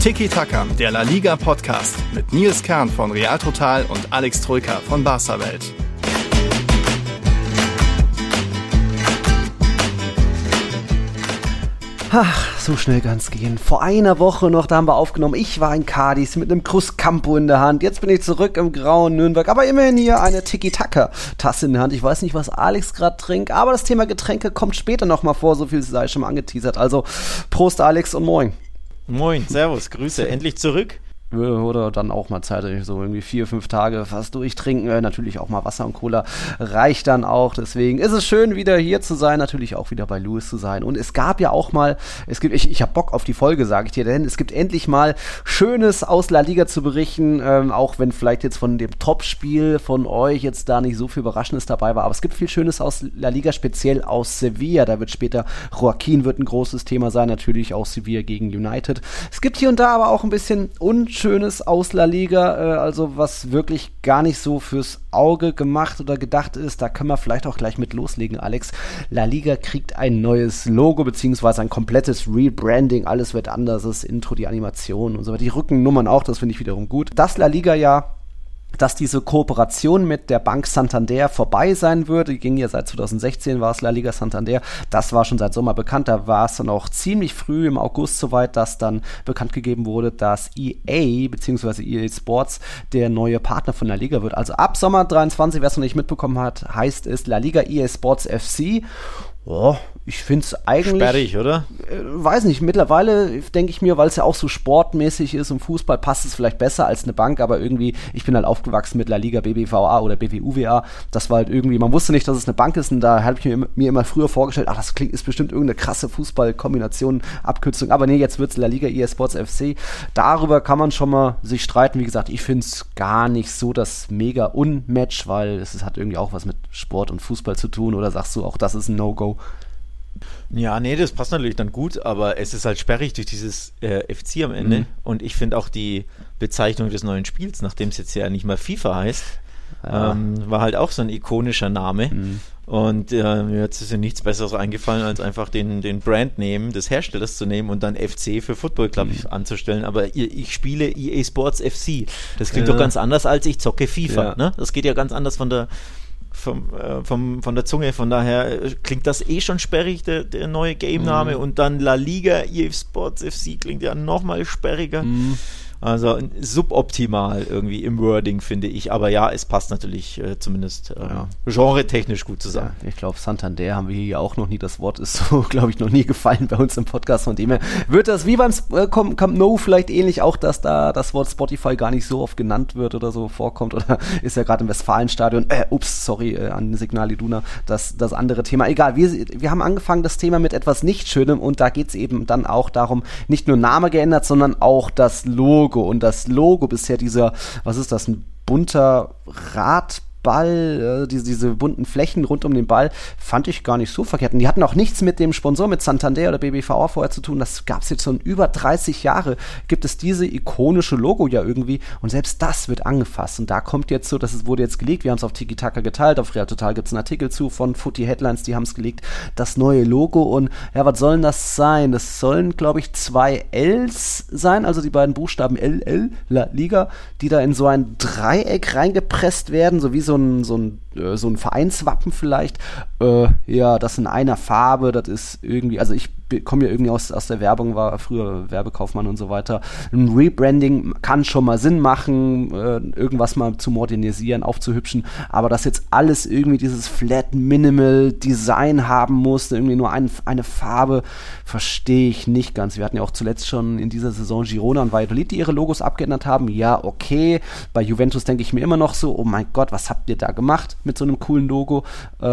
Tiki Taka, der La Liga Podcast mit Nils Kern von Real Total und Alex Troika von Barca Welt. Ach, so schnell kann's gehen. Vor einer Woche noch, da haben wir aufgenommen. Ich war in Cádiz mit einem Cruzcampo in der Hand. Jetzt bin ich zurück im grauen Nürnberg. Aber immerhin hier eine Tiki-Taka-Tasse in der Hand. Ich weiß nicht, was Alex gerade trinkt, aber das Thema Getränke kommt später nochmal vor. So viel sei schon mal angeteasert. Also Prost Alex und moin. Moin, servus, Grüße. Endlich zurück. Oder dann auch mal Zeit, so irgendwie 4-5 Tage fast durchtrinken. Natürlich auch mal Wasser und Cola reicht dann auch. Deswegen ist es schön, wieder hier zu sein. Natürlich auch wieder bei Louis zu sein. Und es gab ja auch mal, ich habe Bock auf die Folge, sage ich dir, denn es gibt endlich mal Schönes aus La Liga zu berichten. Auch wenn vielleicht jetzt von dem Topspiel von euch jetzt da nicht so viel Überraschendes dabei war. Aber es gibt viel Schönes aus La Liga, speziell aus Sevilla. Da wird später Joaquin wird ein großes Thema sein. Natürlich auch Sevilla gegen United. Es gibt hier und da aber auch ein bisschen Schönes aus La Liga, also was wirklich gar nicht so fürs Auge gemacht oder gedacht ist. Da können wir vielleicht auch gleich mit loslegen, Alex. La Liga kriegt ein neues Logo, beziehungsweise ein komplettes Rebranding. Alles wird anders, das Intro, die Animation und so weiter. Die Rückennummern auch, das finde ich wiederum gut. Das La Liga ja, dass diese Kooperation mit der Bank Santander vorbei sein würde. Die ging ja seit 2016, war es La Liga Santander. Das war schon seit Sommer bekannt. Da war es dann auch ziemlich früh im August soweit, dass dann bekannt gegeben wurde, dass EA bzw. EA Sports der neue Partner von La Liga wird. Also ab Sommer 23, wer es noch nicht mitbekommen hat, heißt es La Liga EA Sports FC. Oh, ich finde es eigentlich... Sperrig, oder? Weiß nicht, mittlerweile denke ich mir, weil es ja auch so sportmäßig ist und Fußball passt es vielleicht besser als eine Bank, aber irgendwie, ich bin halt aufgewachsen mit La Liga BBVA oder BBUWA, das war halt irgendwie, man wusste nicht, dass es eine Bank ist und da habe ich mir immer früher vorgestellt, ach, das ist bestimmt irgendeine krasse Fußballkombination, Abkürzung, aber nee, jetzt wird es La Liga EA Sports FC, darüber kann man schon mal sich streiten, wie gesagt, ich finde es gar nicht so das mega Unmatch, weil es hat irgendwie auch was mit Sport und Fußball zu tun, oder sagst du auch, das ist ein No-Go? Ja, nee, das passt natürlich dann gut, aber es ist halt sperrig durch dieses FC am Ende und ich finde auch die Bezeichnung des neuen Spiels, nachdem es jetzt ja nicht mehr FIFA heißt, war halt auch so ein ikonischer Name und mir ist ja nichts Besseres eingefallen, als einfach den Brandname des Herstellers zu nehmen und dann FC für Football Club anzustellen, aber ich spiele EA Sports FC, das klingt doch ganz anders, als ich zocke FIFA, ne? Das geht ja ganz anders von der Zunge, von daher klingt das schon sperrig, der neue Game-Name und dann La Liga EA Sports FC klingt ja nochmal sperriger. Also suboptimal irgendwie im Wording, finde ich. Aber ja, es passt natürlich zumindest genre-technisch gut zusammen. Ja, ich glaube, Santander haben wir hier auch noch nie. Das Wort ist so, glaube ich, noch nie gefallen bei uns im Podcast. Von dem her wird das wie beim Camp Nou vielleicht ähnlich auch, dass da das Wort Spotify gar nicht so oft genannt wird oder so vorkommt. Oder ist ja gerade im Westfalenstadion, an Signal Iduna, das andere Thema. Egal, wir haben angefangen das Thema mit etwas nicht Schönem und da geht es eben dann auch darum, nicht nur Name geändert, sondern auch das Logo. Und das Logo bisher dieser, was ist das, ein bunter Radball, diese bunten Flächen rund um den Ball, fand ich gar nicht so verkehrt. Und die hatten auch nichts mit dem Sponsor, mit Santander oder BBVA vorher zu tun. Das gab es jetzt schon über 30 Jahre, gibt es diese ikonische Logo ja irgendwie. Und selbst das wird angefasst. Und da kommt jetzt so, wurde jetzt geleakt, wir haben es auf Tiki Taka geteilt, auf Real Total gibt es einen Artikel zu von Footy Headlines, die haben es geleakt, das neue Logo. Und ja, was sollen das sein? Das sollen, glaube ich, 2 Ls sein, also die beiden Buchstaben LL, La Liga, die da in so ein Dreieck reingepresst werden, so wie so ein Vereinswappen vielleicht. Das in einer Farbe, das ist irgendwie, also ich komme ja irgendwie aus der Werbung, war früher Werbekaufmann und so weiter. Ein Rebranding kann schon mal Sinn machen, irgendwas mal zu modernisieren, aufzuhübschen, aber dass jetzt alles irgendwie dieses Flat Minimal Design haben muss, irgendwie nur eine Farbe, verstehe ich nicht ganz. Wir hatten ja auch zuletzt schon in dieser Saison Girona und Valladolid, die ihre Logos abgeändert haben. Ja, okay. Bei Juventus denke ich mir immer noch so, oh mein Gott, was habt ihr da gemacht mit so einem coolen Logo?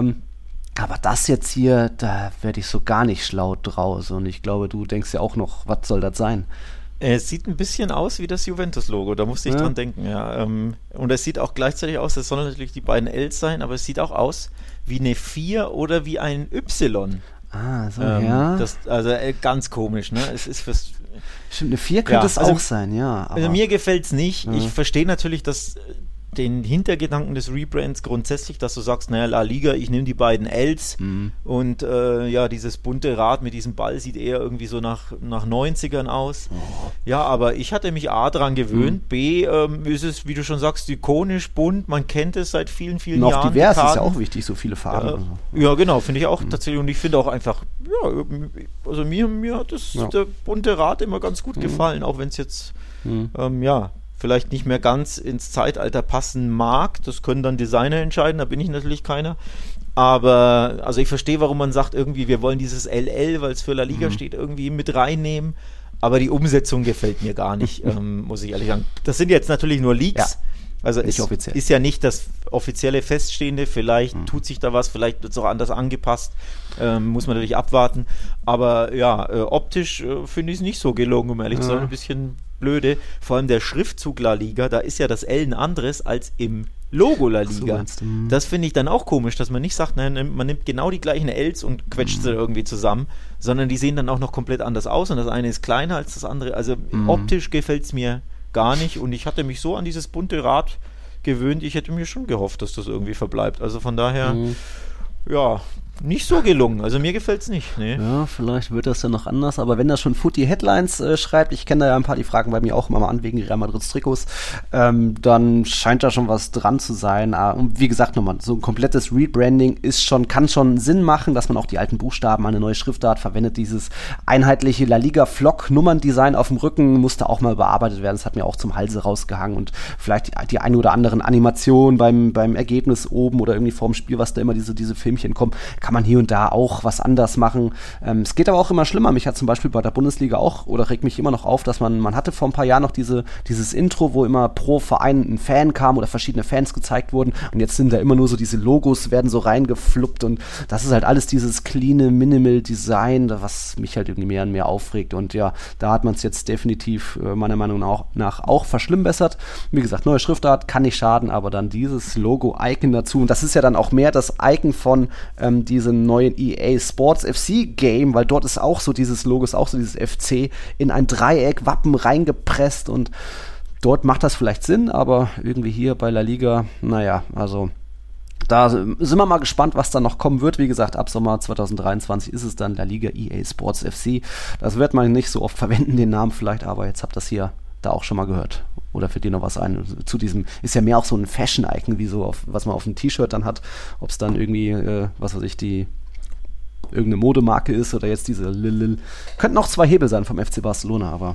Aber das jetzt hier, da werde ich so gar nicht schlau draus. Und ich glaube, du denkst ja auch noch, was soll das sein? Es sieht ein bisschen aus wie das Juventus-Logo, da musste ich dran denken, ja. Und es sieht auch gleichzeitig aus, das sollen natürlich die beiden Ls sein, aber es sieht auch aus wie eine 4 oder wie ein Y. Ja. Also ganz komisch, ne? Es ist fürs... Stimmt, eine 4 könnte es auch sein, ja. Aber also mir gefällt es nicht. Ich verstehe natürlich, dass den Hintergedanken des Rebrands grundsätzlich, dass du sagst, naja, La Liga, ich nehme die beiden Ls und dieses bunte Rad mit diesem Ball sieht eher irgendwie so nach 90ern aus. Ja, aber ich hatte mich A dran gewöhnt, B ist es, wie du schon sagst, ikonisch, bunt, man kennt es seit vielen, vielen Jahren. Auch divers ist ja auch wichtig, so viele Farben. Ja, genau, finde ich auch tatsächlich, und ich finde auch einfach, also mir hat der bunte Rad immer ganz gut gefallen, auch wenn es jetzt, vielleicht nicht mehr ganz ins Zeitalter passen mag. Das können dann Designer entscheiden, da bin ich natürlich keiner. Aber, also ich verstehe, warum man sagt, irgendwie, wir wollen dieses LL, weil es für La Liga steht, irgendwie mit reinnehmen. Aber die Umsetzung gefällt mir gar nicht, muss ich ehrlich sagen. Das sind jetzt natürlich nur Leaks. Ja. Also es ist ja nicht das offizielle Feststehende, vielleicht tut sich da was, vielleicht wird es auch anders angepasst, muss man natürlich abwarten. Aber optisch finde ich es nicht so gelungen, um ehrlich zu sein, ein bisschen blöde. Vor allem der Schriftzug La Liga, da ist ja das L ein anderes als im Logo La Liga. So das finde ich dann auch komisch, dass man nicht sagt, nein, man nimmt genau die gleichen Ls und quetscht sie irgendwie zusammen, sondern die sehen dann auch noch komplett anders aus und das eine ist kleiner als das andere. Also optisch gefällt es mir gar nicht und ich hatte mich so an dieses bunte Rad gewöhnt, ich hätte mir schon gehofft, dass das irgendwie verbleibt. Also von daher, nicht so gelungen. Also mir gefällt es nicht. Nee. Ja, vielleicht wird das ja noch anders, aber wenn das schon Footy Headlines schreibt, ich kenne da ja ein paar, die fragen bei mir auch immer mal an wegen Real Madrids Trikots, dann scheint da schon was dran zu sein. Und wie gesagt, nochmal, so ein komplettes Rebranding kann schon Sinn machen, dass man auch die alten Buchstaben, eine neue Schriftart verwendet. Dieses einheitliche La Liga Flock-Nummern-Design auf dem Rücken musste auch mal bearbeitet werden. Das hat mir auch zum Halse rausgehangen und vielleicht die ein oder anderen Animationen beim Ergebnis oben oder irgendwie vorm Spiel, was da immer diese Filmchen kommen, kann man hier und da auch was anders machen. Es geht aber auch immer schlimmer. Mich hat zum Beispiel bei der Bundesliga auch, oder regt mich immer noch auf, dass man hatte vor ein paar Jahren noch dieses Intro, wo immer pro Verein ein Fan kam oder verschiedene Fans gezeigt wurden und jetzt sind da immer nur so diese Logos, werden so reingefluppt und das ist halt alles dieses cleane Minimal Design, was mich halt irgendwie mehr und mehr aufregt und ja, da hat man es jetzt definitiv meiner Meinung nach auch verschlimmbessert. Wie gesagt, neue Schriftart kann nicht schaden, aber dann dieses Logo-Icon dazu und das ist ja dann auch mehr das Icon von diesem neuen EA Sports FC Game, weil dort ist auch so dieses Logo, ist auch so dieses FC in ein Dreieck-Wappen reingepresst und dort macht das vielleicht Sinn, aber irgendwie hier bei La Liga, naja, also da sind wir mal gespannt, was da noch kommen wird. Wie gesagt, ab Sommer 2023 ist es dann La Liga EA Sports FC. Das wird man nicht so oft verwenden, den Namen vielleicht, aber jetzt habt ihr das hier da auch schon mal gehört. Oder fällt dir noch was ein? Zu diesem, ist ja mehr auch so ein Fashion-Icon, wie so, was man auf dem T-Shirt dann hat. Ob es dann irgendwie, irgendeine Modemarke ist oder jetzt diese Lil. Könnten auch 2 Hebel sein vom FC Barcelona, aber.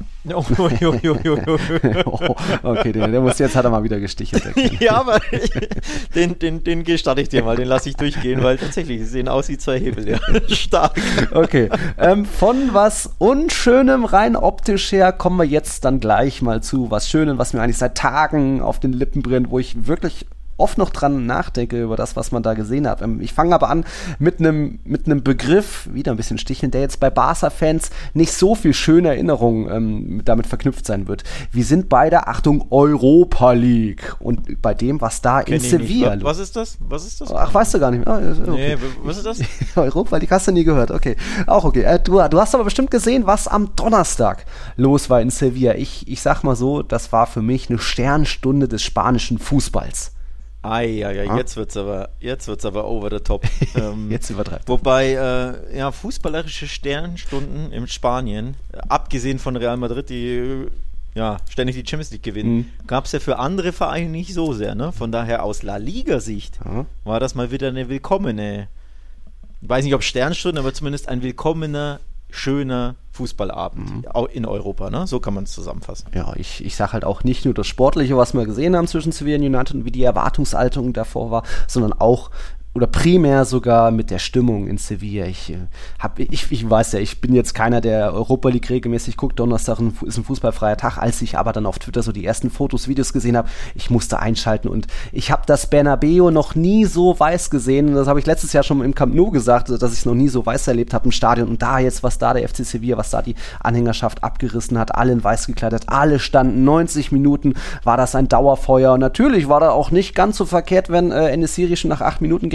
Okay, jetzt hat er mal wieder gestichelt. Ja, aber den gestatte ich dir mal, den lasse ich durchgehen, weil tatsächlich, sie sehen aus wie 2 Hebel, ja. Stark. Okay. Von was Unschönem rein optisch her kommen wir jetzt dann gleich mal zu was Schönem, was mir eigentlich seit Tagen auf den Lippen brennt, wo ich wirklich oft noch dran nachdenke über das, was man da gesehen hat. Ich fange aber an mit einem Begriff, wieder ein bisschen sticheln, der jetzt bei Barca-Fans nicht so viel schöne Erinnerungen damit verknüpft sein wird. Wir sind bei der, Achtung, Europa League und bei dem, was da in Sevilla. Was ist das? Ach, weißt du gar nicht mehr? Okay. Nee, was ist das? Europa League hast du nie gehört, okay. Auch okay. Du hast aber bestimmt gesehen, was am Donnerstag los war in Sevilla. Ich sag mal so, das war für mich eine Sternstunde des spanischen Fußballs. Jetzt wird's aber over the top. Jetzt übertreibt. Wobei, fußballerische Sternstunden in Spanien, abgesehen von Real Madrid, die ständig die Champions League gewinnen, gab es ja für andere Vereine nicht so sehr. Ne? Von daher aus La Liga-Sicht war das mal wieder eine willkommene, ich weiß nicht, ob Sternstunde, aber zumindest ein willkommener, schöner Fußballabend in Europa, ne? So kann man es zusammenfassen. Ja, ich sage halt auch nicht nur das Sportliche, was wir gesehen haben zwischen Sevilla United und wie die Erwartungshaltung davor war, sondern auch oder primär sogar mit der Stimmung in Sevilla. Ich weiß ja, ich bin jetzt keiner, der Europa League regelmäßig guckt. Donnerstag ist ein fußballfreier Tag. Als ich aber dann auf Twitter so die ersten Fotos, Videos gesehen habe, ich musste einschalten und ich habe das Bernabeu noch nie so weiß gesehen. Das habe ich letztes Jahr schon im Camp Nou gesagt, dass ich es noch nie so weiß erlebt habe im Stadion. Und da jetzt, was da der FC Sevilla, was da die Anhängerschaft abgerissen hat, alle in weiß gekleidet, alle standen 90 Minuten, war das ein Dauerfeuer. Und natürlich war da auch nicht ganz so verkehrt, wenn En-Nesyri schon nach 8 Minuten gegen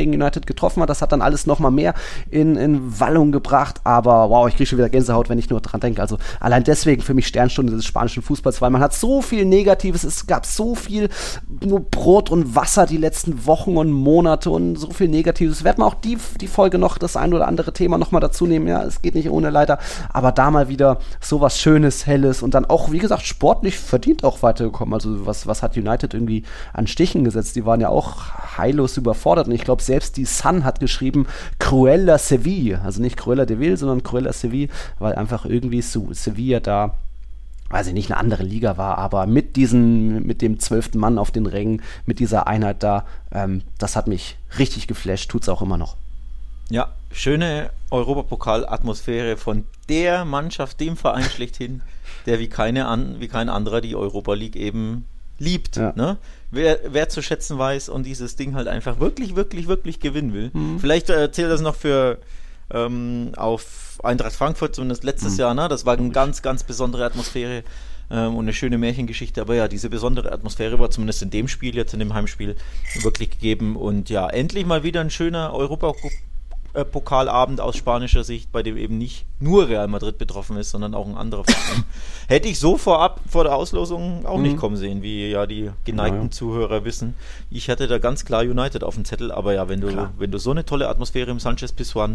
gegen United getroffen hat. Das hat dann alles nochmal mehr in Wallung gebracht, aber wow, ich kriege schon wieder Gänsehaut, wenn ich nur dran denke. Also allein deswegen für mich Sternstunde des spanischen Fußballs, weil man hat so viel Negatives, es gab so viel nur Brot und Wasser die letzten Wochen und Monate und so viel Negatives. Werden wir auch die Folge noch das ein oder andere Thema nochmal dazu nehmen, ja, es geht nicht ohne leider, aber da mal wieder sowas Schönes, Helles und dann auch, wie gesagt, sportlich verdient auch weitergekommen. Also was hat United irgendwie an Stichen gesetzt? Die waren ja auch heillos überfordert und ich glaube, selbst die Sun hat geschrieben, Cruella Sevilla, also nicht Cruella de Vil, sondern Cruella Sevilla, weil einfach irgendwie Sevilla da, weiß ich nicht, eine andere Liga war, aber mit dem 12. Mann auf den Rängen, mit dieser Einheit da, das hat mich richtig geflasht, tut's auch immer noch. Ja, schöne Europapokal-Atmosphäre von der Mannschaft, dem Verein schlechthin, der wie kein anderer die Europa League eben liebt. Ja. Ne? Wer zu schätzen weiß und dieses Ding halt einfach wirklich, wirklich, wirklich gewinnen will. Vielleicht zählt das noch für auf Eintracht Frankfurt, zumindest letztes Jahr. Ne? Das war eine ganz, ganz besondere Atmosphäre und eine schöne Märchengeschichte. Aber ja, diese besondere Atmosphäre war zumindest in dem Spiel, jetzt in dem Heimspiel, wirklich gegeben. Und ja, endlich mal wieder ein schöner Europapokalabend aus spanischer Sicht, bei dem eben nicht nur Real Madrid betroffen ist, sondern auch ein anderer Verein. Hätte ich so vor der Auslosung auch nicht kommen sehen, wie ja die geneigten Zuhörer wissen. Ich hatte da ganz klar United auf dem Zettel, aber ja, wenn du so eine tolle Atmosphäre im Sánchez-Pizjuán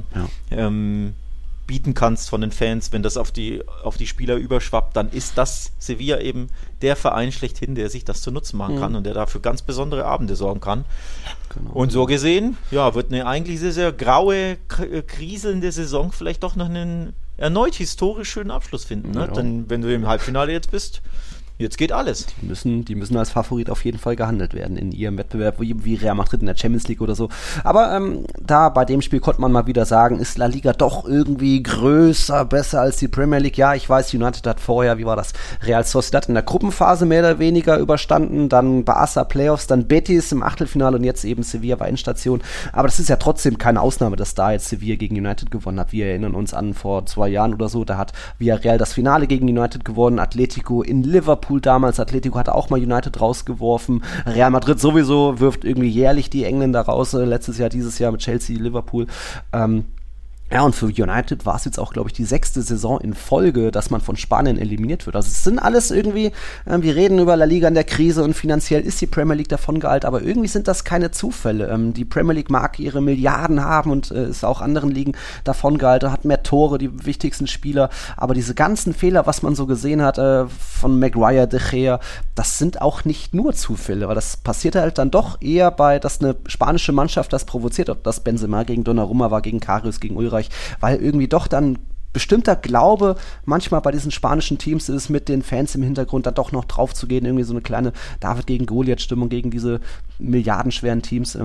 bieten kannst von den Fans, wenn das auf die Spieler überschwappt, dann ist das Sevilla eben der Verein schlechthin, der sich das zu Nutzen machen kann und der dafür ganz besondere Abende sorgen kann. Genau. Und so gesehen, ja, wird eine eigentlich sehr, sehr graue, kriselnde Saison vielleicht doch noch einen erneut historisch schönen Abschluss finden. Ne? Ja. Denn wenn du im Halbfinale jetzt bist, jetzt geht alles. Die müssen als Favorit auf jeden Fall gehandelt werden in ihrem Wettbewerb, wie Real Madrid in der Champions League oder so. Aber da bei dem Spiel konnte man mal wieder sagen, ist La Liga doch irgendwie größer, besser als die Premier League. Ja, ich weiß, United hat vorher, wie war das, Real Sociedad in der Gruppenphase mehr oder weniger überstanden, dann Barca Playoffs, dann Betis im Achtelfinale und jetzt eben Sevilla war Endstation. Aber das ist ja trotzdem keine Ausnahme, dass da jetzt Sevilla gegen United gewonnen hat. Wir erinnern uns an vor 2 Jahren oder so, da hat Villarreal das Finale gegen United gewonnen, Atletico in Liverpool damals, Atletico hatte auch mal United rausgeworfen, Real Madrid sowieso wirft irgendwie jährlich die Engländer raus, letztes Jahr, dieses Jahr mit Chelsea, Liverpool, ja, und für United war es jetzt auch, glaube ich, die 6. Saison in Folge, dass man von Spanien eliminiert wird. Also es sind alles irgendwie, wir reden über La Liga in der Krise und finanziell ist die Premier League davon geeilt, aber irgendwie sind das keine Zufälle. Die Premier League mag ihre Milliarden haben und ist auch anderen Ligen davon gehalten, hat mehr Tore, die wichtigsten Spieler, aber diese ganzen Fehler, was man so gesehen hat, von Maguire, De Gea, das sind auch nicht nur Zufälle, weil das passiert halt dann doch eher dass eine spanische Mannschaft das provoziert, ob das Benzema gegen Donnarumma war, gegen Karius, gegen Ulreich, weil irgendwie doch dann bestimmter Glaube manchmal bei diesen spanischen Teams ist, mit den Fans im Hintergrund dann doch noch drauf zu gehen, irgendwie so eine kleine David gegen Goliath-Stimmung gegen diese milliardenschweren Teams.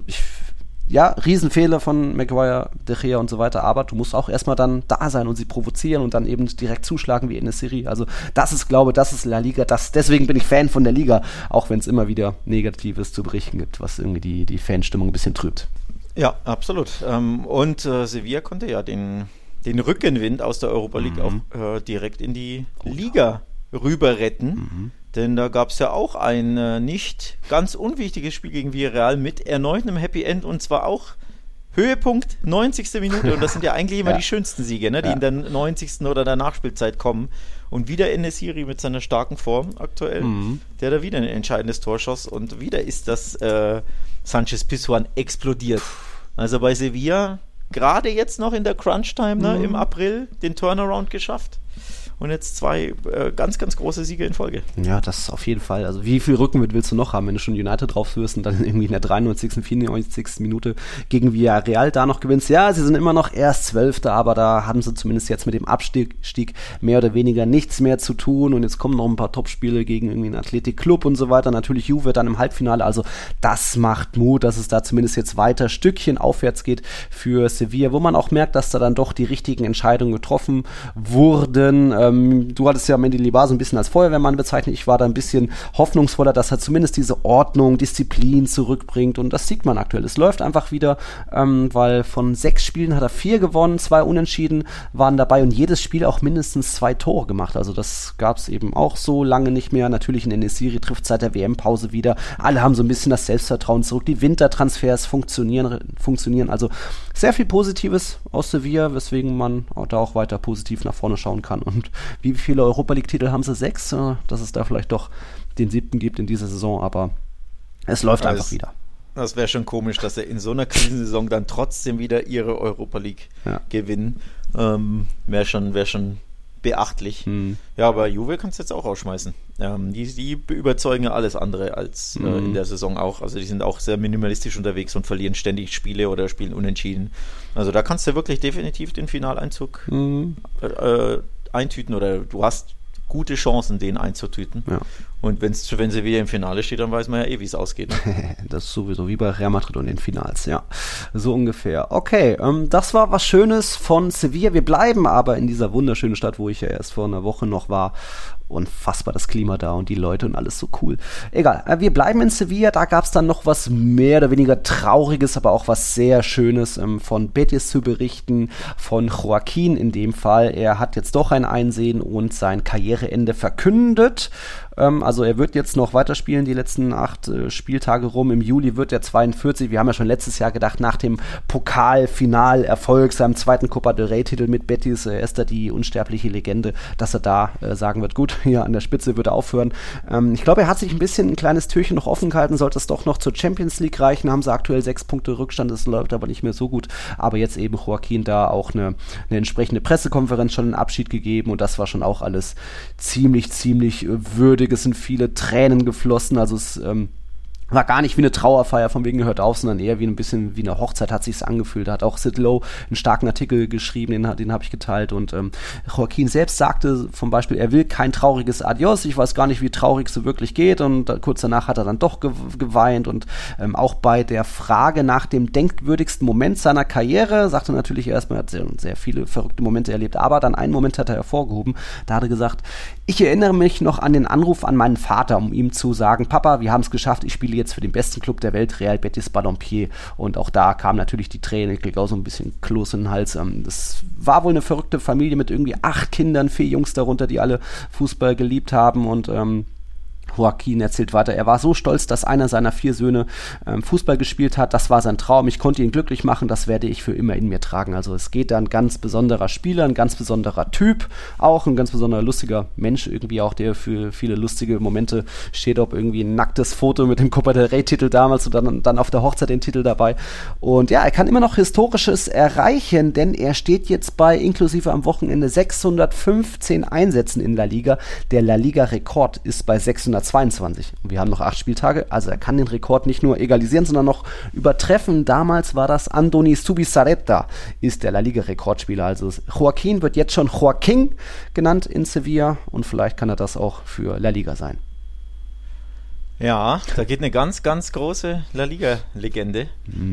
Riesenfehler von Maguire, De Gea und so weiter, aber du musst auch erstmal dann da sein und sie provozieren und dann eben direkt zuschlagen wie in der Serie. Also das ist La Liga, deswegen bin ich Fan von der Liga, auch wenn es immer wieder Negatives zu berichten gibt, was irgendwie die Fanstimmung ein bisschen trübt. Ja, absolut. Und Sevilla konnte ja den Rückenwind aus der Europa League auch direkt in die Liga rüber retten. Denn da gab es ja auch ein nicht ganz unwichtiges Spiel gegen Villarreal mit erneut einem Happy End und zwar auch Höhepunkt 90. Minute und das sind ja eigentlich immer die schönsten Siege, ne, die in der 90. oder der Nachspielzeit kommen. Und wieder En-Nesyri mit seiner starken Form aktuell, der da wieder ein entscheidendes Tor schoss und wieder ist das Sánchez-Pizjuán explodiert. Also bei Sevilla gerade jetzt noch in der Crunch-Time im April den Turnaround geschafft. Und jetzt 2 ganz, ganz große Siege in Folge. Ja, das auf jeden Fall. Also wie viel Rückenwind willst du noch haben, wenn du schon United drauf wirst und dann irgendwie in der 93., 94. Minute gegen Villarreal da noch gewinnst? Ja, sie sind immer noch erst 12., aber da haben sie zumindest jetzt mit dem Abstieg mehr oder weniger nichts mehr zu tun und jetzt kommen noch ein paar Topspiele gegen irgendwie einen Athletic-Club und so weiter. Natürlich Juve dann im Halbfinale. Also das macht Mut, dass es da zumindest jetzt weiter Stückchen aufwärts geht für Sevilla, wo man auch merkt, dass da dann doch die richtigen Entscheidungen getroffen wurden. Du hattest ja Mendilibar so ein bisschen als Feuerwehrmann bezeichnet. Ich war da ein bisschen hoffnungsvoller, dass er zumindest diese Ordnung, Disziplin zurückbringt. Und das sieht man aktuell. Es läuft einfach wieder, weil von 6 Spielen hat er 4 gewonnen, 2 Unentschieden waren dabei und jedes Spiel auch mindestens 2 Tore gemacht. Also das gab es eben auch so lange nicht mehr. Natürlich in Enesiri trifft seit der WM-Pause wieder. Alle haben so ein bisschen das Selbstvertrauen zurück. Die Wintertransfers funktionieren. Also sehr viel Positives aus Sevilla, weswegen man da auch weiter positiv nach vorne schauen kann. Und wie viele Europa-League-Titel haben sie? 6? Dass es da vielleicht doch den 7. gibt in dieser Saison, aber es läuft einfach wieder. Das wäre schon komisch, dass sie in so einer Krisensaison dann trotzdem wieder ihre Europa League gewinnen. Wäre schon beachtlich. Ja, aber Juve kannst du jetzt auch rausschmeißen. Die überzeugen ja alles andere als in der Saison auch. Also die sind auch sehr minimalistisch unterwegs und verlieren ständig Spiele oder spielen unentschieden. Also da kannst du wirklich definitiv den Finaleinzug eintüten oder du hast gute Chancen, den einzutüten. Ja. Und wenn sie wieder im Finale steht, dann weiß man ja wie es ausgeht. Ne? Das ist sowieso wie bei Real Madrid und den Finals, ja. So ungefähr. Okay, das war was Schönes von Sevilla. Wir bleiben aber in dieser wunderschönen Stadt, wo ich ja erst vor einer Woche noch war. Unfassbar das Klima da und die Leute und alles so cool. Egal, wir bleiben in Sevilla. Da gab es dann noch was mehr oder weniger Trauriges, aber auch was sehr Schönes von Betis zu berichten, von Joaquin in dem Fall. Er hat jetzt doch ein Einsehen und sein Karriereende verkündet. Also er wird jetzt noch weiterspielen, die letzten 8 Spieltage rum. Im Juli wird er 42. Wir haben ja schon letztes Jahr gedacht, nach dem Pokalfinalerfolg, seinem 2. Copa del Rey-Titel mit Betis, er ist da die unsterbliche Legende, dass er da sagen wird, gut, hier an der Spitze wird er aufhören. Ich glaube, er hat sich ein kleines Türchen noch offen gehalten, sollte es doch noch zur Champions League reichen, haben sie aktuell 6 Punkte Rückstand, das läuft aber nicht mehr so gut. Aber jetzt eben Joaquin da auch eine entsprechende Pressekonferenz schon einen Abschied gegeben und das war schon auch alles ziemlich würdig. Es sind viele Tränen geflossen, also es war gar nicht wie eine Trauerfeier von wegen hört auf, sondern eher wie ein bisschen wie eine Hochzeit hat sich's angefühlt. Da hat auch Sid Lowe einen starken Artikel geschrieben, den habe ich geteilt und Joaquin selbst sagte zum Beispiel, er will kein trauriges Adios, ich weiß gar nicht, wie traurig es so wirklich geht und kurz danach hat er dann doch geweint und auch bei der Frage nach dem denkwürdigsten Moment seiner Karriere, sagte natürlich erstmal, er hat sehr viele verrückte Momente erlebt, aber dann einen Moment hat er hervorgehoben, da hat er gesagt, ich erinnere mich noch an den Anruf an meinen Vater, um ihm zu sagen, Papa, wir haben es geschafft, ich spiele jetzt für den besten Club der Welt, Real Betis Balompié. Und auch da kam natürlich die Träne, ich krieg auch so ein bisschen Kloß in den Hals. Das war wohl eine verrückte Familie mit irgendwie 8 Kindern, 4 Jungs darunter, die alle Fußball geliebt haben und Joaquin erzählt weiter, er war so stolz, dass einer seiner 4 Söhne Fußball gespielt hat, das war sein Traum, ich konnte ihn glücklich machen, das werde ich für immer in mir tragen. Also es geht da ein ganz besonderer Spieler, ein ganz besonderer Typ, auch ein ganz besonderer lustiger Mensch irgendwie auch, der für viele lustige Momente steht, ob irgendwie ein nacktes Foto mit dem Copa del Rey-Titel damals und dann auf der Hochzeit den Titel dabei. Und ja, er kann immer noch Historisches erreichen, denn er steht jetzt bei inklusive am Wochenende 615 Einsätzen in La Liga. Der La Liga-Rekord ist bei 622. Und wir haben noch 8 Spieltage, also er kann den Rekord nicht nur egalisieren, sondern noch übertreffen. Damals war das Andoni Zubizarreta, ist der La Liga-Rekordspieler. Also Joaquin wird jetzt schon Joaquin genannt in Sevilla und vielleicht kann er das auch für La Liga sein. Ja, da geht eine ganz, ganz große La Liga-Legende.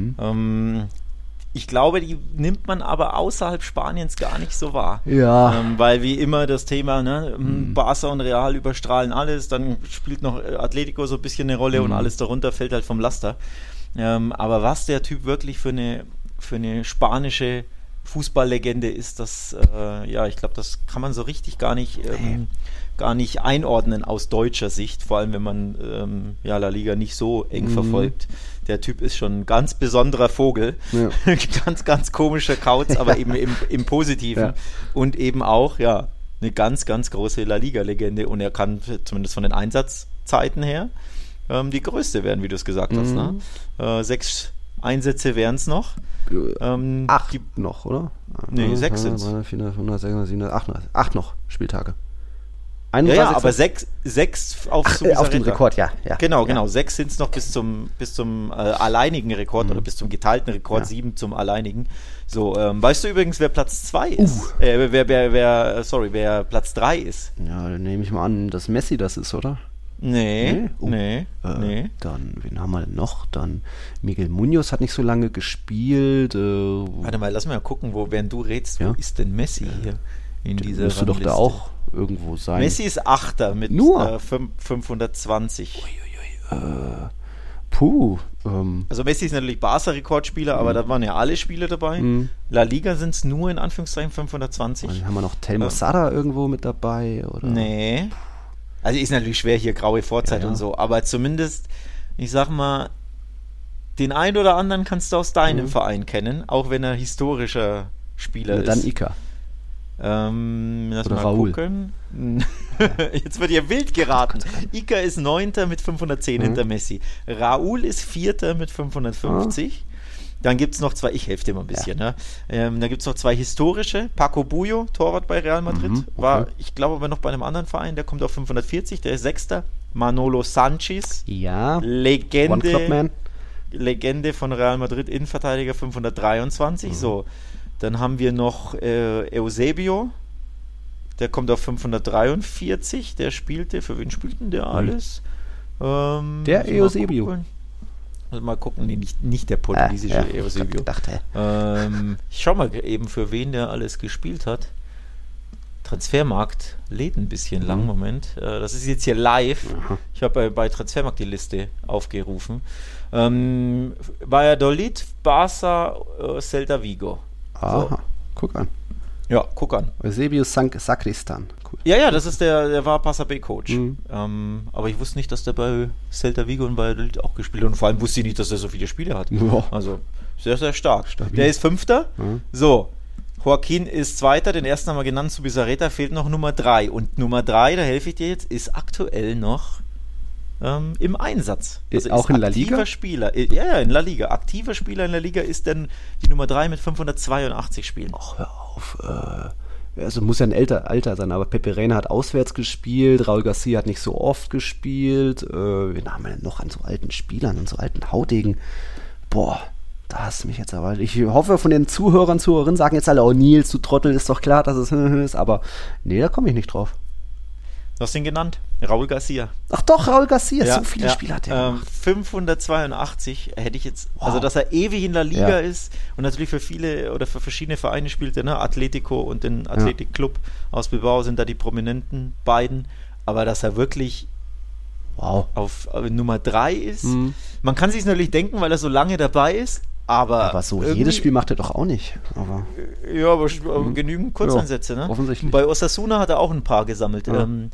Ich glaube, die nimmt man aber außerhalb Spaniens gar nicht so wahr. Ja. Weil wie immer das Thema, Barca und Real überstrahlen alles, dann spielt noch Atletico so ein bisschen eine Rolle und alles darunter fällt halt vom Laster. Aber was der Typ wirklich für eine spanische Fußballlegende ist, das, ich glaube, das kann man so richtig gar nicht einordnen aus deutscher Sicht, vor allem wenn man La Liga nicht so eng verfolgt. Der Typ ist schon ein ganz besonderer Vogel, ganz, ganz komischer Kauz, aber eben im Positiven und eben auch, eine ganz, ganz große La Liga-Legende und er kann zumindest von den Einsatzzeiten her die größte werden, wie du es gesagt hast. Ne? 6 Einsätze wären es noch. 8 noch, oder? Nee, 6 sind es. 8 noch Spieltage. Ja, aber 6 auf den Rekord, ja. Genau. 6 sind es noch bis zum alleinigen Rekord oder bis zum geteilten Rekord, 7 zum alleinigen. So, weißt du übrigens, wer Platz 2 ist? Wer Platz 3 ist? Ja, dann nehme ich mal an, dass Messi das ist, oder? Nee. Dann, wen haben wir denn noch? Dann Miguel Munoz hat nicht so lange gespielt. Warte mal, lass mal gucken, während du redest, wo ist denn Messi hier in dieser Müsste doch da auch irgendwo sein. Messi ist Achter mit Nur? 520. Also Messi ist natürlich Barca-Rekordspieler, aber da waren ja alle Spiele dabei. La Liga sind es nur in Anführungszeichen 520. Und dann haben wir noch Telmo Sada irgendwo mit dabei, oder? Nee. Also ist natürlich schwer hier, graue Vorzeit und so, aber zumindest, ich sag mal, den einen oder anderen kannst du aus deinem Verein kennen, auch wenn er historischer Spieler ist. Dann Iker. Lass oder mal Raul. gucken. Jetzt wird hier wild geraten. Iker ist 9. mit 510 hinter Messi. Raul ist 4. mit 550. Dann gibt es noch zwei, ich helfe dir mal ein bisschen. Ne? Dann gibt es noch zwei historische. Paco Bullo, Torwart bei Real Madrid. War, ich glaube aber noch bei einem anderen Verein, der kommt auf 540, der ist 6. Manolo Sanchez. Ja. Legende von Real Madrid, Innenverteidiger 523. So. Dann haben wir noch Eusebio, der kommt auf 543, der spielte, für wen spielt denn der alles? Der Eusebio. Mal gucken, nee, nicht der portugiesische Eusebio. Ich schau mal eben, für wen der alles gespielt hat. Transfermarkt lädt ein bisschen lang, Moment. Das ist jetzt hier live. Ich habe bei Transfermarkt die Liste aufgerufen. Valladolid, Barca, Celta Vigo. Aha, guck an. Ja, guck an. Eusebio Sacristan. Cool. Ja, das ist der war Barca B-Coach. Aber ich wusste nicht, dass der bei Celta Vigo und Valladolid auch gespielt hat. Und vor allem wusste ich nicht, dass er so viele Spiele hat. Ja. Also sehr, sehr stark. Stabil. Der ist 5. So, Joaquin ist 2. Den ersten haben wir genannt, zu Bizarreta fehlt noch Nummer 3. Und Nummer 3, da helfe ich dir jetzt, ist aktuell noch im Einsatz. Also auch in La Liga? Aktiver Spieler. Ja, in La Liga. Aktiver Spieler in La Liga ist dann die Nummer 3 mit 582 Spielen. Ach, hör auf. Also muss ja ein Alter sein, aber Pepe Reina hat auswärts gespielt, Raul Garcia hat nicht so oft gespielt. Wen haben wir denn noch an so alten Spielern, an so alten Haudegen? Boah, da hast du mich jetzt aber. Ich hoffe, von den Zuhörerinnen sagen jetzt alle, oh Nils, du Trottel, ist doch klar, dass es ist, aber nee, da komme ich nicht drauf. Du hast ihn genannt, Raul Garcia. Ach doch, Raul Garcia, so viele Spiele hat er. 582 hätte ich jetzt, also dass er ewig in La Liga ist und natürlich für viele oder für verschiedene Vereine spielte, ne? Atletico und den Athletic Club aus Bilbao sind da die prominenten beiden, aber dass er wirklich auf Nummer 3 ist. Man kann sich natürlich denken, weil er so lange dabei ist, aber so jedes Spiel macht er doch auch nicht. Aber genügend Kurzeinsätze. Ne? Offensichtlich. Bei Osasuna hat er auch ein paar gesammelt.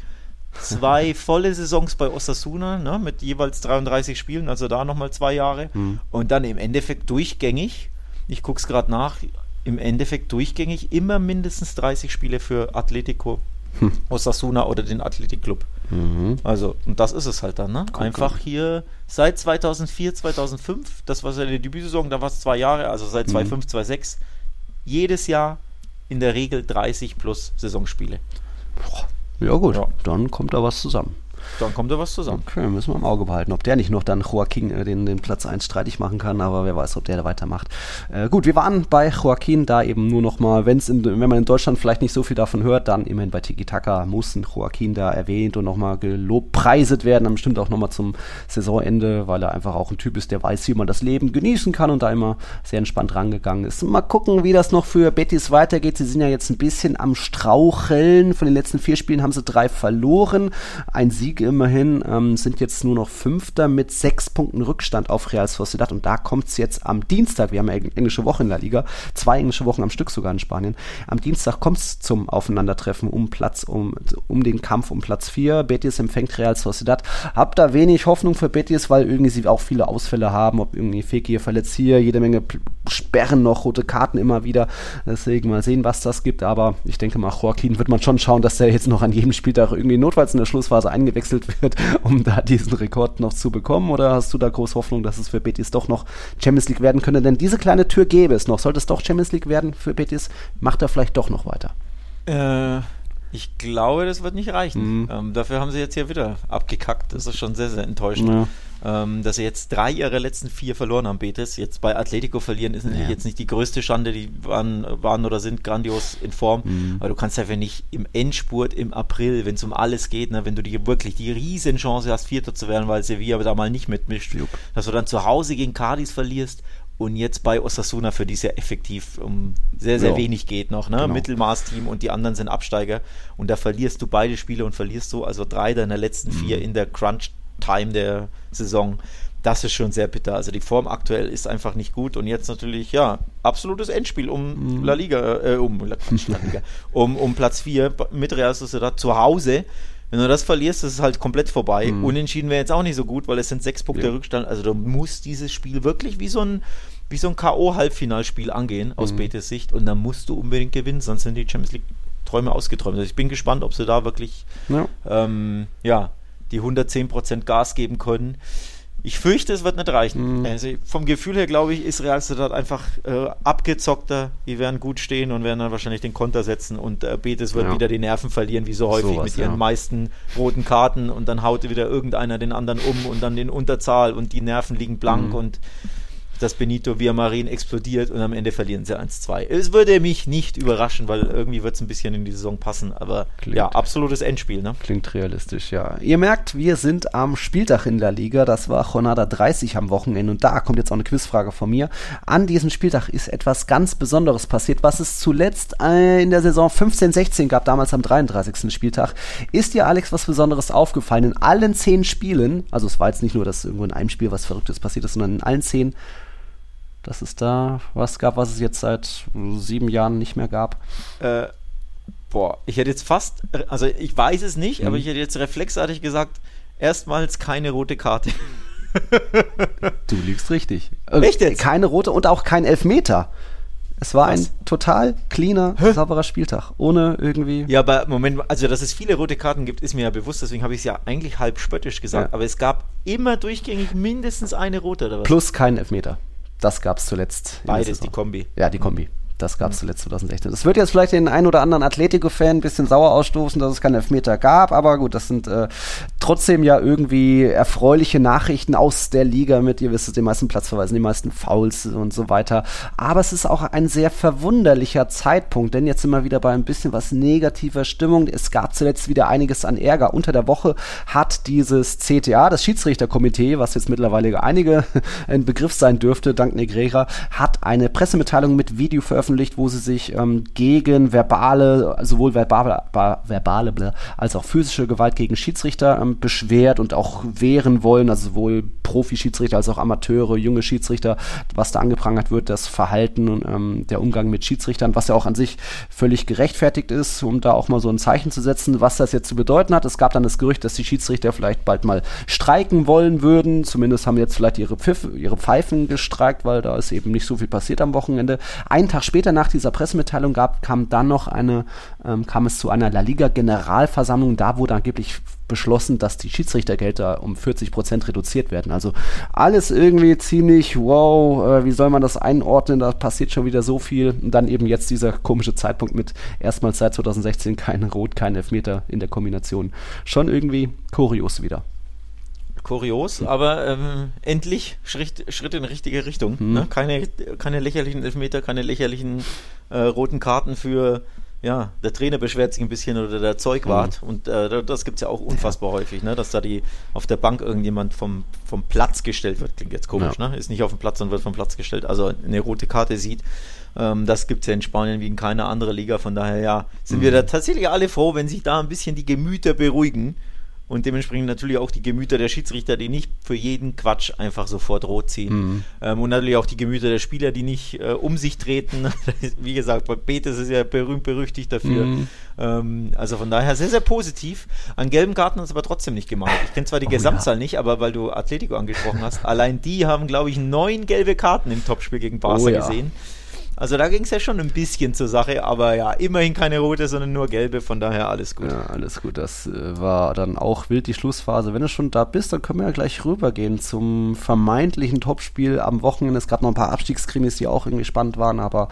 2 volle Saisons bei Osasuna, ne, mit jeweils 33 Spielen, also da nochmal 2 Jahre. Und dann im Endeffekt durchgängig, ich gucke es gerade nach, im Endeffekt durchgängig immer mindestens 30 Spiele für Atletico, Osasuna oder den Athletic Club. Also, und das ist es halt dann, ne? Einfach hier seit 2004, 2005, das war seine Debütsaison, da war es 2 Jahre, also seit 2005, 2006, jedes Jahr in der Regel 30 plus Saisonspiele. Ja gut, dann kommt da was zusammen. Okay, müssen wir im Auge behalten, ob der nicht noch dann Joaquin den Platz 1 streitig machen kann, aber wer weiß, ob der da weitermacht. Gut, wir waren bei Joaquin, da eben nur noch mal, wenn man in Deutschland vielleicht nicht so viel davon hört, dann immerhin bei Tiki Taka muss ein Joaquin da erwähnt und nochmal gelobpreiset werden, dann bestimmt auch nochmal zum Saisonende, weil er einfach auch ein Typ ist, der weiß, wie man das Leben genießen kann und da immer sehr entspannt rangegangen ist. Mal gucken, wie das noch für Betis weitergeht. Sie sind ja jetzt ein bisschen am Straucheln. Von den letzten 4 Spielen haben sie 3 verloren. Ein Sieg immerhin, sind jetzt nur noch 5. mit 6 Punkten Rückstand auf Real Sociedad und da kommt es jetzt am Dienstag, wir haben ja englische Woche in der Liga, 2 englische Wochen am Stück sogar in Spanien, am Dienstag kommt es zum Aufeinandertreffen um den Kampf um Platz 4, Betis empfängt Real Sociedad, hab da wenig Hoffnung für Betis, weil irgendwie sie auch viele Ausfälle haben, ob irgendwie Fekir verletzt hier, jede Menge Sperren noch, rote Karten immer wieder, deswegen mal sehen, was das gibt, aber ich denke mal, Joaquin wird man schon schauen, dass der jetzt noch an jedem Spieltag irgendwie notfalls in der Schlussphase eingewechselt wird, um da diesen Rekord noch zu bekommen, oder hast du da große Hoffnung, dass es für Betis doch noch Champions League werden könnte, denn diese kleine Tür gäbe es noch, sollte es doch Champions League werden für Betis, macht er vielleicht doch noch weiter? Ich glaube, das wird nicht reichen. Dafür haben sie jetzt hier wieder abgekackt, das ist schon sehr, sehr enttäuschend. Dass sie jetzt 3 ihrer letzten 4 verloren haben, Betis. Jetzt bei Atletico verlieren ist natürlich jetzt nicht die größte Schande, die waren oder sind grandios in Form, aber du kannst einfach nicht im Endspurt im April, wenn es um alles geht, ne, wenn du wirklich die riesen Chance hast, Vierter zu werden, weil Sevilla da mal nicht mitmischt, dass du dann zu Hause gegen Cadiz verlierst und jetzt bei Osasuna, für die es ja effektiv um sehr, sehr wenig geht noch, ne? Genau. Mittelmaß-Team und die anderen sind Absteiger und da verlierst du beide Spiele und verlierst so also 3 deiner letzten 4 in der Crunch-Time der Saison. Das ist schon sehr bitter. Also die Form aktuell ist einfach nicht gut und jetzt natürlich, ja, absolutes Endspiel um La Liga, um Platz 4 mit Real Sociedad zu Hause. Wenn du das verlierst, ist es halt komplett vorbei. Unentschieden wäre jetzt auch nicht so gut, weil es sind 6 Punkte Rückstand. Also du musst dieses Spiel wirklich wie so ein K.O.-Halbfinalspiel angehen, aus Betis Sicht. Und dann musst du unbedingt gewinnen, sonst sind die Champions League-Träume ausgeträumt. Also ich bin gespannt, ob sie da wirklich die 110% Gas geben können. Ich fürchte, es wird nicht reichen. Also vom Gefühl her, glaube ich, ist Real Sociedad einfach abgezockter. Die werden gut stehen und werden dann wahrscheinlich den Konter setzen und Betis wird wieder die Nerven verlieren, wie so häufig mit ihren meisten roten Karten und dann haut wieder irgendeiner den anderen um und dann in Unterzahl und die Nerven liegen blank und dass Benito Villamarin explodiert und am Ende verlieren sie 1-2. Es würde mich nicht überraschen, weil irgendwie wird es ein bisschen in die Saison passen, aber absolutes Endspiel. Ne? Klingt realistisch, ja. Ihr merkt, wir sind am Spieltag in der Liga, das war Jornada 30 am Wochenende und da kommt jetzt auch eine Quizfrage von mir. An diesem Spieltag ist etwas ganz Besonderes passiert, was es zuletzt in der Saison 15/16 gab, damals am 33. Spieltag. Ist dir, Alex, was Besonderes aufgefallen? In allen 10 Spielen, also es war jetzt nicht nur, dass irgendwo in einem Spiel was Verrücktes passiert ist, sondern in allen 10 dass es da was gab, was es jetzt seit 7 Jahren nicht mehr gab? Ich hätte jetzt fast, also ich weiß es nicht, aber ich hätte jetzt reflexartig gesagt, erstmals keine rote Karte. Du liegst richtig. Echt jetzt? Keine rote und auch kein Elfmeter. Es war ein total cleaner, sauberer Spieltag, ohne irgendwie... Ja, aber Moment, also dass es viele rote Karten gibt, ist mir ja bewusst, deswegen habe ich es ja eigentlich halb spöttisch gesagt, aber es gab immer durchgängig mindestens eine rote, oder was? Plus keinen Elfmeter. Das gab es zuletzt. Beides, die Kombi. Ja, die Kombi. Das gab es zuletzt 2016. Das wird jetzt vielleicht den einen oder anderen Atletico-Fan ein bisschen sauer ausstoßen, dass es keinen Elfmeter gab, aber gut, das sind trotzdem ja irgendwie erfreuliche Nachrichten aus der Liga mit, ihr wisst es, den meisten Platzverweisen, die meisten Fouls und so weiter. Aber es ist auch ein sehr verwunderlicher Zeitpunkt, denn jetzt sind wir wieder bei ein bisschen was negativer Stimmung. Es gab zuletzt wieder einiges an Ärger. Unter der Woche hat dieses CTA, das Schiedsrichterkomitee, was jetzt mittlerweile einige ein Begriff sein dürfte, dank Negreira, hat eine Pressemitteilung mit Video veröffentlicht, wo sie sich gegen sowohl verbale als auch physische Gewalt gegen Schiedsrichter beschwert und auch wehren wollen, also sowohl Profi-Schiedsrichter als auch Amateure, junge Schiedsrichter, was da angeprangert wird, das Verhalten und der Umgang mit Schiedsrichtern, was ja auch an sich völlig gerechtfertigt ist, um da auch mal so ein Zeichen zu setzen, was das jetzt zu bedeuten hat. Es gab dann das Gerücht, dass die Schiedsrichter vielleicht bald mal streiken wollen würden, zumindest haben jetzt vielleicht ihre Pfeifen gestreikt, weil da ist eben nicht so viel passiert am Wochenende. Einen Tag später nach dieser Pressemitteilung kam es zu einer La Liga Generalversammlung, da wurde angeblich beschlossen, dass die Schiedsrichtergelder um 40% reduziert werden. Also alles irgendwie ziemlich, wie soll man das einordnen, da passiert schon wieder so viel. Und dann eben jetzt dieser komische Zeitpunkt mit erstmals seit 2016 kein Rot, kein Elfmeter in der Kombination. Schon irgendwie kurios wieder. Kurios, aber endlich Schritt in richtige Richtung. Ne? Keine lächerlichen Elfmeter, keine lächerlichen roten Karten für, der Trainer beschwert sich ein bisschen oder der Zeugwart. Und das gibt es ja auch unfassbar häufig, ne? Dass da auf der Bank irgendjemand vom Platz gestellt wird. Klingt jetzt komisch, ne? Ist nicht auf dem Platz, sondern wird vom Platz gestellt. Also eine rote Karte sieht. Das gibt es ja in Spanien wie in keiner anderen Liga. Von daher, sind wir da tatsächlich alle froh, wenn sich da ein bisschen die Gemüter beruhigen. Und dementsprechend natürlich auch die Gemüter der Schiedsrichter, die nicht für jeden Quatsch einfach sofort rot ziehen. Und natürlich auch die Gemüter der Spieler, die nicht um sich treten. Wie gesagt, bei Betis ist ja berühmt-berüchtigt dafür. Also von daher sehr, sehr positiv. An gelben Karten ist aber trotzdem nicht gemalt. Ich kenne zwar die Gesamtzahl nicht, aber weil du Atletico angesprochen hast, allein die haben, glaube ich, 9 gelbe Karten im Topspiel gegen Barca gesehen. Also da ging es ja schon ein bisschen zur Sache, aber ja, immerhin keine rote, sondern nur gelbe, von daher alles gut. Ja, alles gut, das war dann auch wild die Schlussphase. Wenn du schon da bist, dann können wir ja gleich rübergehen zum vermeintlichen Topspiel am Wochenende. Es gab noch ein paar Abstiegskrimis, die auch irgendwie spannend waren, aber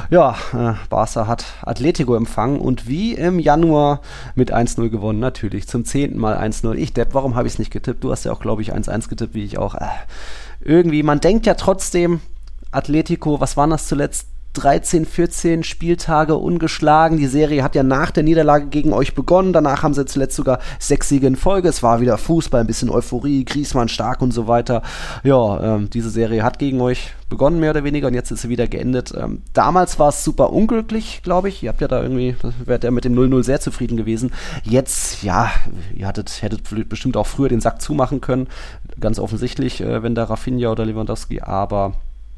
Barca hat Atletico empfangen und wie im Januar mit 1-0 gewonnen, natürlich, zum 10. Mal 1-0. Warum habe ich es nicht getippt? Du hast ja auch, glaube ich, 1-1 getippt, wie ich auch. Irgendwie, man denkt ja trotzdem, Atletico, was waren das zuletzt? 13, 14 Spieltage ungeschlagen. Die Serie hat ja nach der Niederlage gegen euch begonnen. Danach haben sie zuletzt sogar 6 Siege in Folge. Es war wieder Fußball, ein bisschen Euphorie, Griezmann stark und so weiter. Ja, diese Serie hat gegen euch begonnen, mehr oder weniger, und jetzt ist sie wieder geendet. Damals war es super unglücklich, glaube ich. Ihr habt ja da irgendwie, wärt ja mit dem 0-0 sehr zufrieden gewesen. Jetzt, ja, ihr hättet bestimmt auch früher den Sack zumachen können. Ganz offensichtlich, wenn da Rafinha oder Lewandowski, aber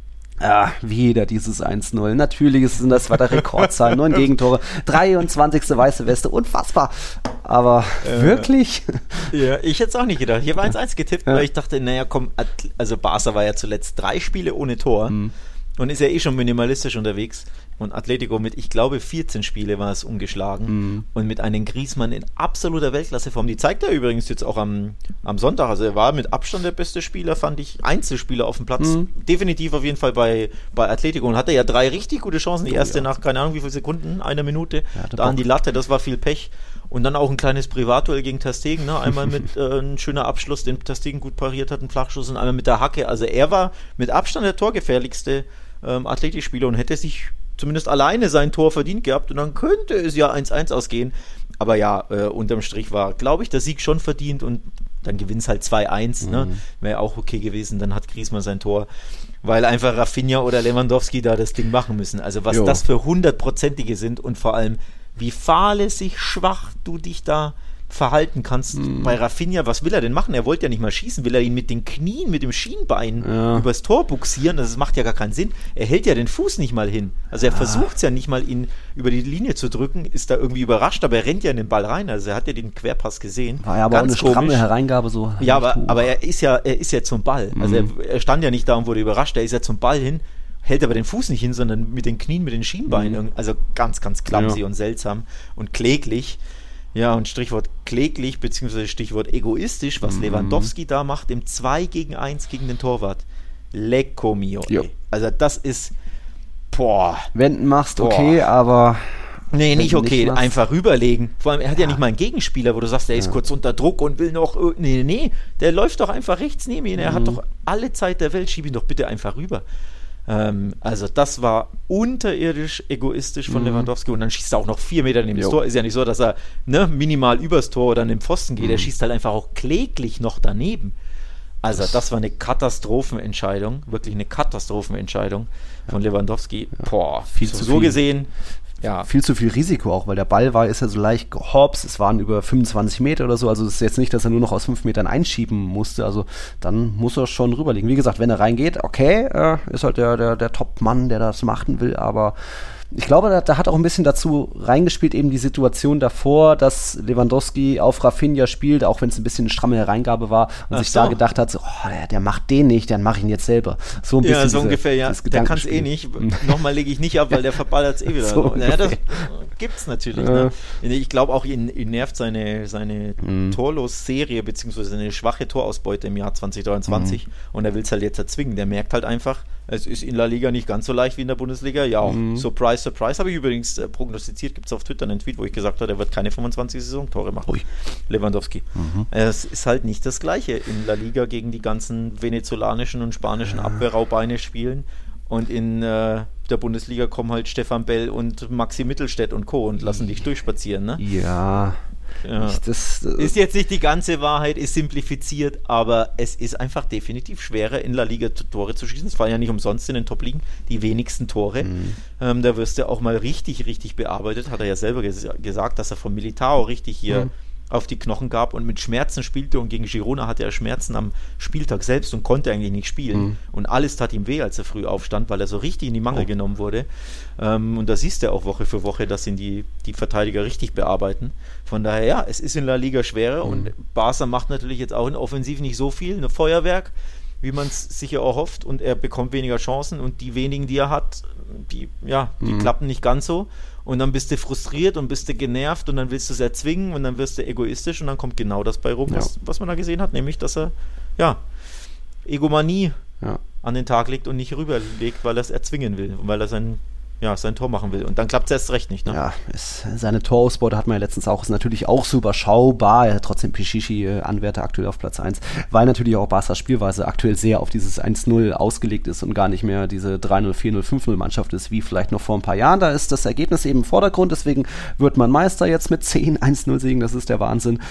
wieder dieses 1-0. Natürlich sind das weiter Rekordzahlen, 9 Gegentore, 23. weiße Weste, unfassbar. Aber wirklich? Ja, ich hätte es auch nicht gedacht. Hier war 1-1 getippt, weil ich dachte, naja, komm, also Barca war ja zuletzt 3 Spiele ohne Tor und ist ja eh schon minimalistisch unterwegs. Und Atletico mit, ich glaube, 14 Spiele war es ungeschlagen. Und mit einem Griezmann in absoluter Weltklasseform. Die zeigt er übrigens jetzt auch am Sonntag. Also er war mit Abstand der beste Spieler, fand ich. Einzelspieler auf dem Platz. Definitiv auf jeden Fall bei Atletico. Und hatte ja 3 richtig gute Chancen. Die erste nach, keine Ahnung wie viele Sekunden, 1 Minute. Da an die Latte, das war viel Pech. Und dann auch ein kleines Privatduell gegen Ter Stegen. Ne? Einmal mit ein schöner Abschluss, den Ter Stegen gut pariert hat, ein Flachschuss, und einmal mit der Hacke. Also er war mit Abstand der torgefährlichste Athletikspieler und hätte sich zumindest alleine sein Tor verdient gehabt, und dann könnte es ja 1-1 ausgehen. Aber ja, unterm Strich war, glaube ich, der Sieg schon verdient, und dann gewinnt es halt 2-1. Ne? Wäre auch okay gewesen, dann hat Griezmann sein Tor, weil einfach Rafinha oder Lewandowski da das Ding machen müssen. Also was das für 100%ige sind, und vor allem, wie fahrlässig schwach du dich da verhalten kannst. Bei Rafinha, was will er denn machen? Er wollte ja nicht mal schießen. Will er ihn mit den Knien, mit dem Schienbein übers Tor buxieren? Das macht ja gar keinen Sinn. Er hält ja den Fuß nicht mal hin. Also er versucht es ja nicht mal, ihn über die Linie zu drücken, ist da irgendwie überrascht, aber er rennt ja in den Ball rein. Also er hat ja den Querpass gesehen. War ja aber ganz auch eine stramme Hereingabe so. Ja, aber er ist ja zum Ball. Also er stand ja nicht da und wurde überrascht. Er ist ja zum Ball hin, hält aber den Fuß nicht hin, sondern mit den Knien, mit den Schienbeinen. Also ganz, ganz clumsy und seltsam und kläglich. Ja, und Stichwort kläglich, beziehungsweise Stichwort egoistisch, was Lewandowski da macht, im 2-1 gegen den Torwart. Lecco mio. Also das ist, Wenden machst, okay, aber... Nee, nicht okay, einfach rüberlegen. Vor allem, er hat ja nicht mal einen Gegenspieler, wo du sagst, der ist kurz unter Druck und will noch... Nee, der läuft doch einfach rechts neben ihn. Er hat doch alle Zeit der Welt, schieb ihn doch bitte einfach rüber. Also das war unterirdisch egoistisch von Lewandowski, und dann schießt er auch noch 4 Meter neben das Tor. Ist ja nicht so, dass er minimal übers Tor oder an den Pfosten geht. Er schießt halt einfach auch kläglich noch daneben. Also das war eine Katastrophenentscheidung, wirklich eine Katastrophenentscheidung von Lewandowski. Viel zu viel gesehen. Ja. Viel zu viel Risiko auch, weil der Ball ist ja so leicht gehopst, es waren über 25 Meter oder so, also es ist jetzt nicht, dass er nur noch aus 5 Metern einschieben musste, also dann muss er schon rüberlegen. Wie gesagt, wenn er reingeht, okay, ist halt der Top-Mann, der das machen will, aber ich glaube, da hat auch ein bisschen dazu reingespielt, eben die Situation davor, dass Lewandowski auf Rafinha spielt, auch wenn es ein bisschen eine stramme Hereingabe war, und sich da gedacht hat, so, der macht den nicht, dann mache ich ihn jetzt selber. So ein bisschen. Ja, so ungefähr, ja. Der kann es eh nicht. Nochmal lege ich nicht ab, weil der verballert es eh wieder. So das gibt's natürlich. Ne? Ich glaube auch, ihn nervt seine Torlos-Serie, beziehungsweise eine schwache Torausbeute im Jahr 2023, und er will es halt jetzt erzwingen. Der merkt halt einfach, es ist in La Liga nicht ganz so leicht wie in der Bundesliga. Ja, Surprise, Surprise. Habe ich übrigens prognostiziert, gibt es auf Twitter einen Tweet, wo ich gesagt habe, er wird keine 25 Saisontore machen. Lewandowski. Es ist halt nicht das Gleiche in La Liga gegen die ganzen venezolanischen und spanischen Abwehrraubeine spielen. Und in der Bundesliga kommen halt Stefan Bell und Maxi Mittelstädt und Co. und lassen dich durchspazieren. Ne? Ja. Das ist jetzt nicht die ganze Wahrheit, ist simplifiziert, aber es ist einfach definitiv schwerer, in La Liga Tore zu schießen. Es fallen ja nicht umsonst in den Top-Ligen die wenigsten Tore. Da wirst du auch mal richtig, richtig bearbeitet. Hat er ja selber gesagt, dass er von Militao richtig hier auf die Knochen gab und mit Schmerzen spielte, und gegen Girona hatte er Schmerzen am Spieltag selbst und konnte eigentlich nicht spielen. Und alles tat ihm weh, als er früh aufstand, weil er so richtig in die Mangel genommen wurde. Und da siehst du auch Woche für Woche, dass ihn die Verteidiger richtig bearbeiten. Von daher, ja, es ist in La Liga schwerer, und Barca macht natürlich jetzt auch in Offensiv nicht so viel, ein Feuerwerk, wie man es sich ja auch hofft, und er bekommt weniger Chancen, und die wenigen, die er hat, die klappen nicht ganz so. Und dann bist du frustriert und bist du genervt, und dann willst du es erzwingen, und dann wirst du egoistisch, und dann kommt genau das bei rum, was man da gesehen hat, nämlich, dass er Egomanie an den Tag legt und nicht rüberlegt, weil er es erzwingen will und weil er sein sein Tor machen will. Und dann klappt es erst recht nicht. Ne? Ja, seine Torausbeute hat man ja letztens auch, ist natürlich auch so überschaubar. Er hat trotzdem Pichichi, Anwärter aktuell auf Platz 1, weil natürlich auch Barca's Spielweise aktuell sehr auf dieses 1-0 ausgelegt ist und gar nicht mehr diese 3-0, 4-0, 5-0 Mannschaft ist, wie vielleicht noch vor ein paar Jahren. Da ist das Ergebnis eben im Vordergrund, deswegen wird man Meister jetzt mit 10 1-0 Siegen, das ist der Wahnsinn.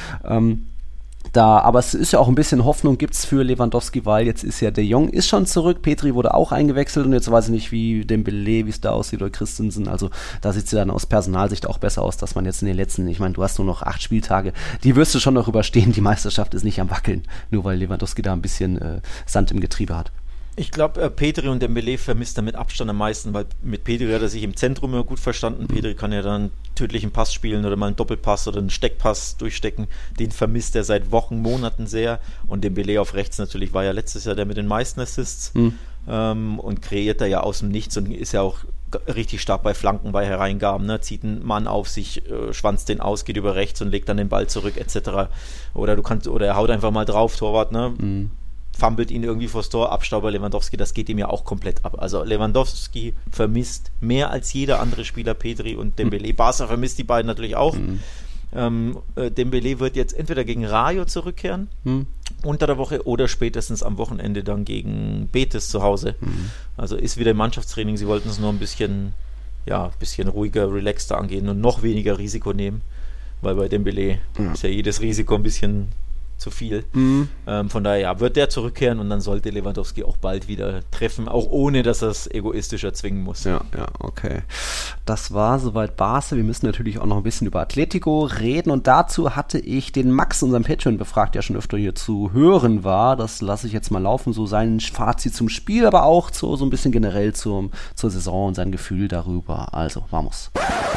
Aber es ist ja auch ein bisschen Hoffnung gibt's für Lewandowski, weil jetzt ist ja De Jong ist schon zurück, Petri wurde auch eingewechselt und jetzt weiß ich nicht, wie Dembélé, wie es da aussieht, oder Christensen, also da sieht es ja dann aus Personalsicht auch besser aus, dass man jetzt in den letzten, ich meine, du hast nur noch 8 Spieltage, die wirst du schon noch überstehen, die Meisterschaft ist nicht am Wackeln, nur weil Lewandowski da ein bisschen Sand im Getriebe hat. Ich glaube, Petri und Dembélé vermisst er mit Abstand am meisten, weil mit Petri hat er sich im Zentrum immer gut verstanden. Petri kann ja dann einen tödlichen Pass spielen oder mal einen Doppelpass oder einen Steckpass durchstecken. Den vermisst er seit Wochen, Monaten sehr. Und Dembélé auf rechts natürlich war ja letztes Jahr der mit den meisten Assists und kreiert er ja aus dem Nichts und ist ja auch richtig stark bei Flanken, bei Hereingaben. Ne? Zieht einen Mann auf sich, schwanzt den aus, geht über rechts und legt dann den Ball zurück etc. Oder er haut einfach mal drauf, Torwart, ne? Fummelt ihn irgendwie vors Tor, Abstauber Lewandowski, das geht ihm ja auch komplett ab. Also Lewandowski vermisst mehr als jeder andere Spieler Petri und Dembélé. Barca vermisst die beiden natürlich auch. Dembélé wird jetzt entweder gegen Rayo zurückkehren unter der Woche oder spätestens am Wochenende dann gegen Betis zu Hause. Also ist wieder im Mannschaftstraining. Sie wollten es nur ein bisschen ruhiger, relaxter angehen und noch weniger Risiko nehmen, weil bei Dembélé ist ja jedes Risiko ein bisschen zu viel. Von daher wird der zurückkehren und dann sollte Lewandowski auch bald wieder treffen, auch ohne, dass er es egoistisch erzwingen muss. Ja, okay. Das war soweit Barca. Wir müssen natürlich auch noch ein bisschen über Atletico reden und dazu hatte ich den Max, unseren Patreon, befragt, der schon öfter hier zu hören war. Das lasse ich jetzt mal laufen, so sein Fazit zum Spiel, aber auch so ein bisschen generell zur Saison und sein Gefühl darüber. Also, vamos.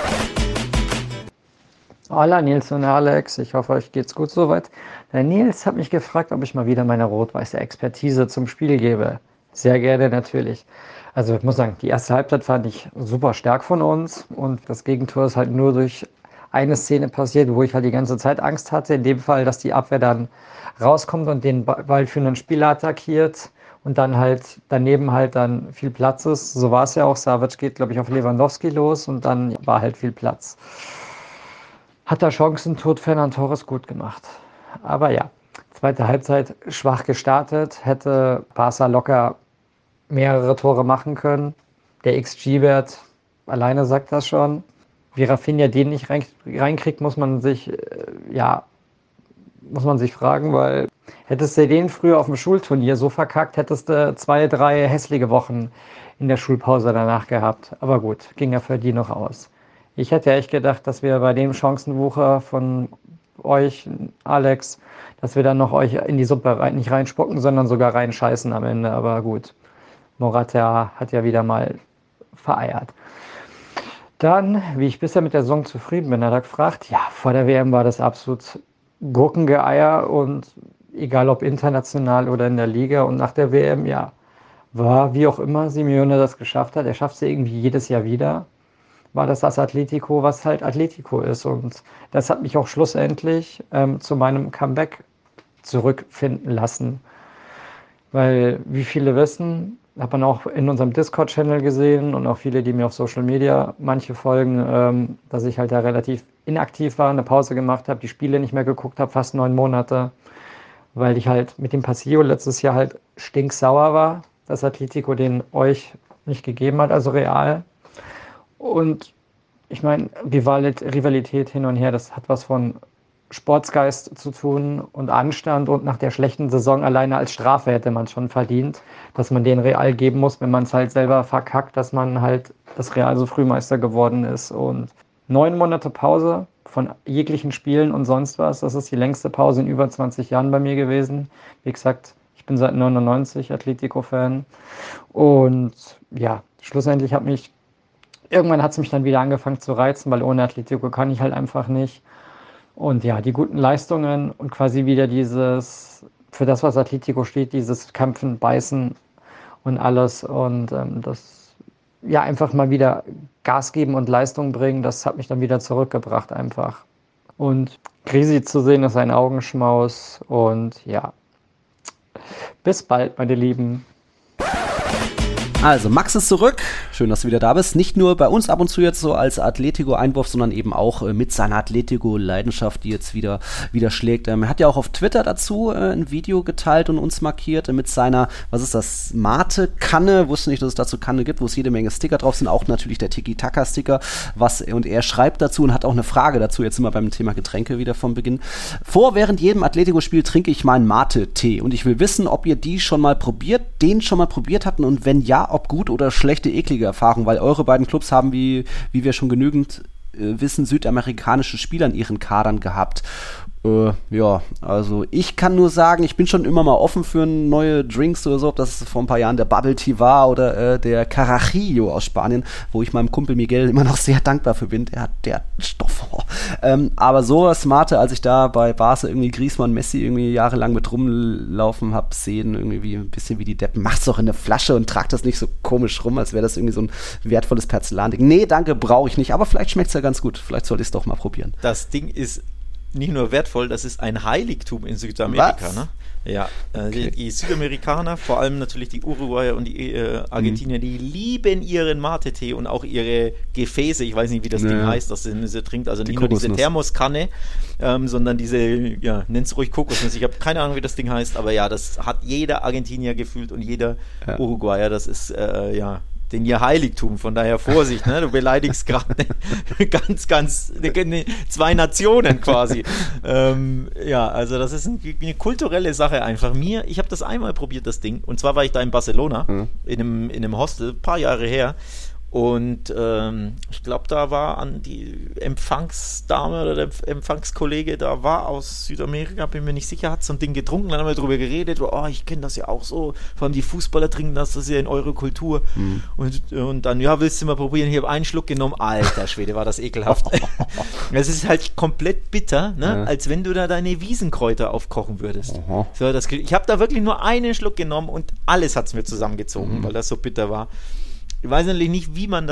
Hola Nils und Alex, ich hoffe, euch geht's gut soweit. Der Nils hat mich gefragt, ob ich mal wieder meine rot-weiße Expertise zum Spiel gebe. Sehr gerne natürlich. Also ich muss sagen, die erste Halbzeit fand ich super stark von uns und das Gegentor ist halt nur durch eine Szene passiert, wo ich halt die ganze Zeit Angst hatte. In dem Fall, dass die Abwehr dann rauskommt und den Ball für einen Spieler attackiert und dann halt daneben halt dann viel Platz ist. So war es ja auch. Savic geht, glaube ich, auf Lewandowski los und dann war halt viel Platz. Hat er Chancen, tot Ferran Torres gut gemacht. Aber ja, zweite Halbzeit schwach gestartet, hätte Barca locker mehrere Tore machen können. Der XG-Wert alleine sagt das schon. Wie Rafinha den nicht reinkriegt, muss man sich fragen, weil hättest du den früher auf dem Schulturnier so verkackt, hättest du 2, 3 hässliche Wochen in der Schulpause danach gehabt. Aber gut, ging ja für die noch aus. Ich hätte echt gedacht, dass wir bei dem Chancenwucher von euch, Alex, dass wir dann noch euch in die Suppe nicht reinspucken, sondern sogar reinscheißen am Ende. Aber gut, Morata hat ja wieder mal vereiert. Dann, wie ich bisher mit der Saison zufrieden bin, hat er gefragt, ja, vor der WM war das absolut Gurkengeeier und egal ob international oder in der Liga und nach der WM, ja, war wie auch immer Simeone das geschafft hat. Er schafft es irgendwie jedes Jahr wieder. War das Atletico, was halt Atletico ist. Und das hat mich auch schlussendlich zu meinem Comeback zurückfinden lassen. Weil, wie viele wissen, hat man auch in unserem Discord-Channel gesehen und auch viele, die mir auf Social Media manche folgen, dass ich halt da relativ inaktiv war, eine Pause gemacht habe, die Spiele nicht mehr geguckt habe, fast 9 Monate, weil ich halt mit dem Pasillo letztes Jahr halt stinksauer war, dass Atletico den euch nicht gegeben hat, also Real. Und ich meine, Rivalität hin und her, das hat was von Sportsgeist zu tun und Anstand und nach der schlechten Saison alleine als Strafe hätte man es schon verdient, dass man den Real geben muss, wenn man es halt selber verkackt, dass man halt das Real so Frühmeister geworden ist. Und 9 Monate Pause von jeglichen Spielen und sonst was, das ist die längste Pause in über 20 Jahren bei mir gewesen. Wie gesagt, ich bin seit 99 Atletico-Fan und ja, schlussendlich irgendwann hat es mich dann wieder angefangen zu reizen, weil ohne Atletico kann ich halt einfach nicht. Und ja, die guten Leistungen und quasi wieder für das, was Atletico steht, dieses Kämpfen, Beißen und alles und das, ja, einfach mal wieder Gas geben und Leistung bringen, das hat mich dann wieder zurückgebracht einfach. Und Grisi zu sehen ist ein Augenschmaus und ja, bis bald, meine Lieben. Also, Max ist zurück. Schön, dass du wieder da bist. Nicht nur bei uns ab und zu jetzt so als Atletico-Einwurf, sondern eben auch mit seiner Atletico-Leidenschaft, die jetzt wieder schlägt. Er hat ja auch auf Twitter dazu ein Video geteilt und uns markiert mit seiner, was ist das, Mate-Kanne. Wusste nicht, dass es dazu Kanne gibt, wo es jede Menge Sticker drauf sind. Auch natürlich der Tiki-Taka-Sticker. Und er schreibt dazu und hat auch eine Frage dazu, jetzt sind wir beim Thema Getränke wieder vom Beginn. Während jedem Atletico-Spiel trinke ich meinen Mate-Tee und ich will wissen, ob ihr den schon mal probiert hatten und wenn ja, ob gut oder schlechte, eklige Erfahrungen, weil eure beiden Clubs haben, wie wir schon genügend wissen, südamerikanische Spieler in ihren Kadern gehabt. Ja, also ich kann nur sagen, ich bin schon immer mal offen für neue Drinks oder so, ob das vor ein paar Jahren der Bubble Tea war oder der Carajillo aus Spanien, wo ich meinem Kumpel Miguel immer noch sehr dankbar für bin, der hat Stoff. Aber so smarte, als ich da bei Barca irgendwie Griezmann, Messi irgendwie jahrelang mit rumlaufen hab sehen, irgendwie ein bisschen wie die Deppen, macht's doch in eine Flasche und tragt das nicht so komisch rum, als wäre das irgendwie so ein wertvolles Porzellanding. Nee, danke, brauche ich nicht, aber vielleicht schmeckt's ja ganz gut, vielleicht sollte ich es doch mal probieren. Das Ding ist nicht nur wertvoll, das ist ein Heiligtum in Südamerika. Was? Ne? Ja, Okay. die Südamerikaner, vor allem natürlich die Uruguayer und die Argentinier, die lieben ihren Mate-Tee und auch ihre Gefäße. Ich weiß nicht, wie das Ding heißt, das sie trinkt. Also nicht nur diese Kokosnuss. Thermoskanne, sondern diese, ja, nenn's ruhig Kokosnuss. Ich habe keine Ahnung, wie das Ding heißt, aber ja, das hat jeder Argentinier gefühlt und jeder Uruguayer. Das ist, denn ihr Heiligtum, von daher Vorsicht, ne? Du beleidigst gerade zwei Nationen quasi. Also das ist eine kulturelle Sache einfach. Ich habe das einmal probiert, das Ding, und zwar war ich da in Barcelona, in einem Hostel, ein paar Jahre her. Und ich glaube, da war die Empfangsdame oder der Empfangskollege, da war aus Südamerika, bin mir nicht sicher, hat so ein Ding getrunken, dann haben wir drüber geredet, ich kenne das ja auch so, vor allem die Fußballer trinken das ist ja in eurer Kultur. Und dann, willst du mal probieren, ich habe einen Schluck genommen, alter Schwede, war das ekelhaft. Es ist halt komplett bitter, ne? Als wenn du da deine Wiesenkräuter aufkochen würdest. So, ich habe da wirklich nur einen Schluck genommen und alles hat es mir zusammengezogen, weil das so bitter war. Ich weiß natürlich nicht,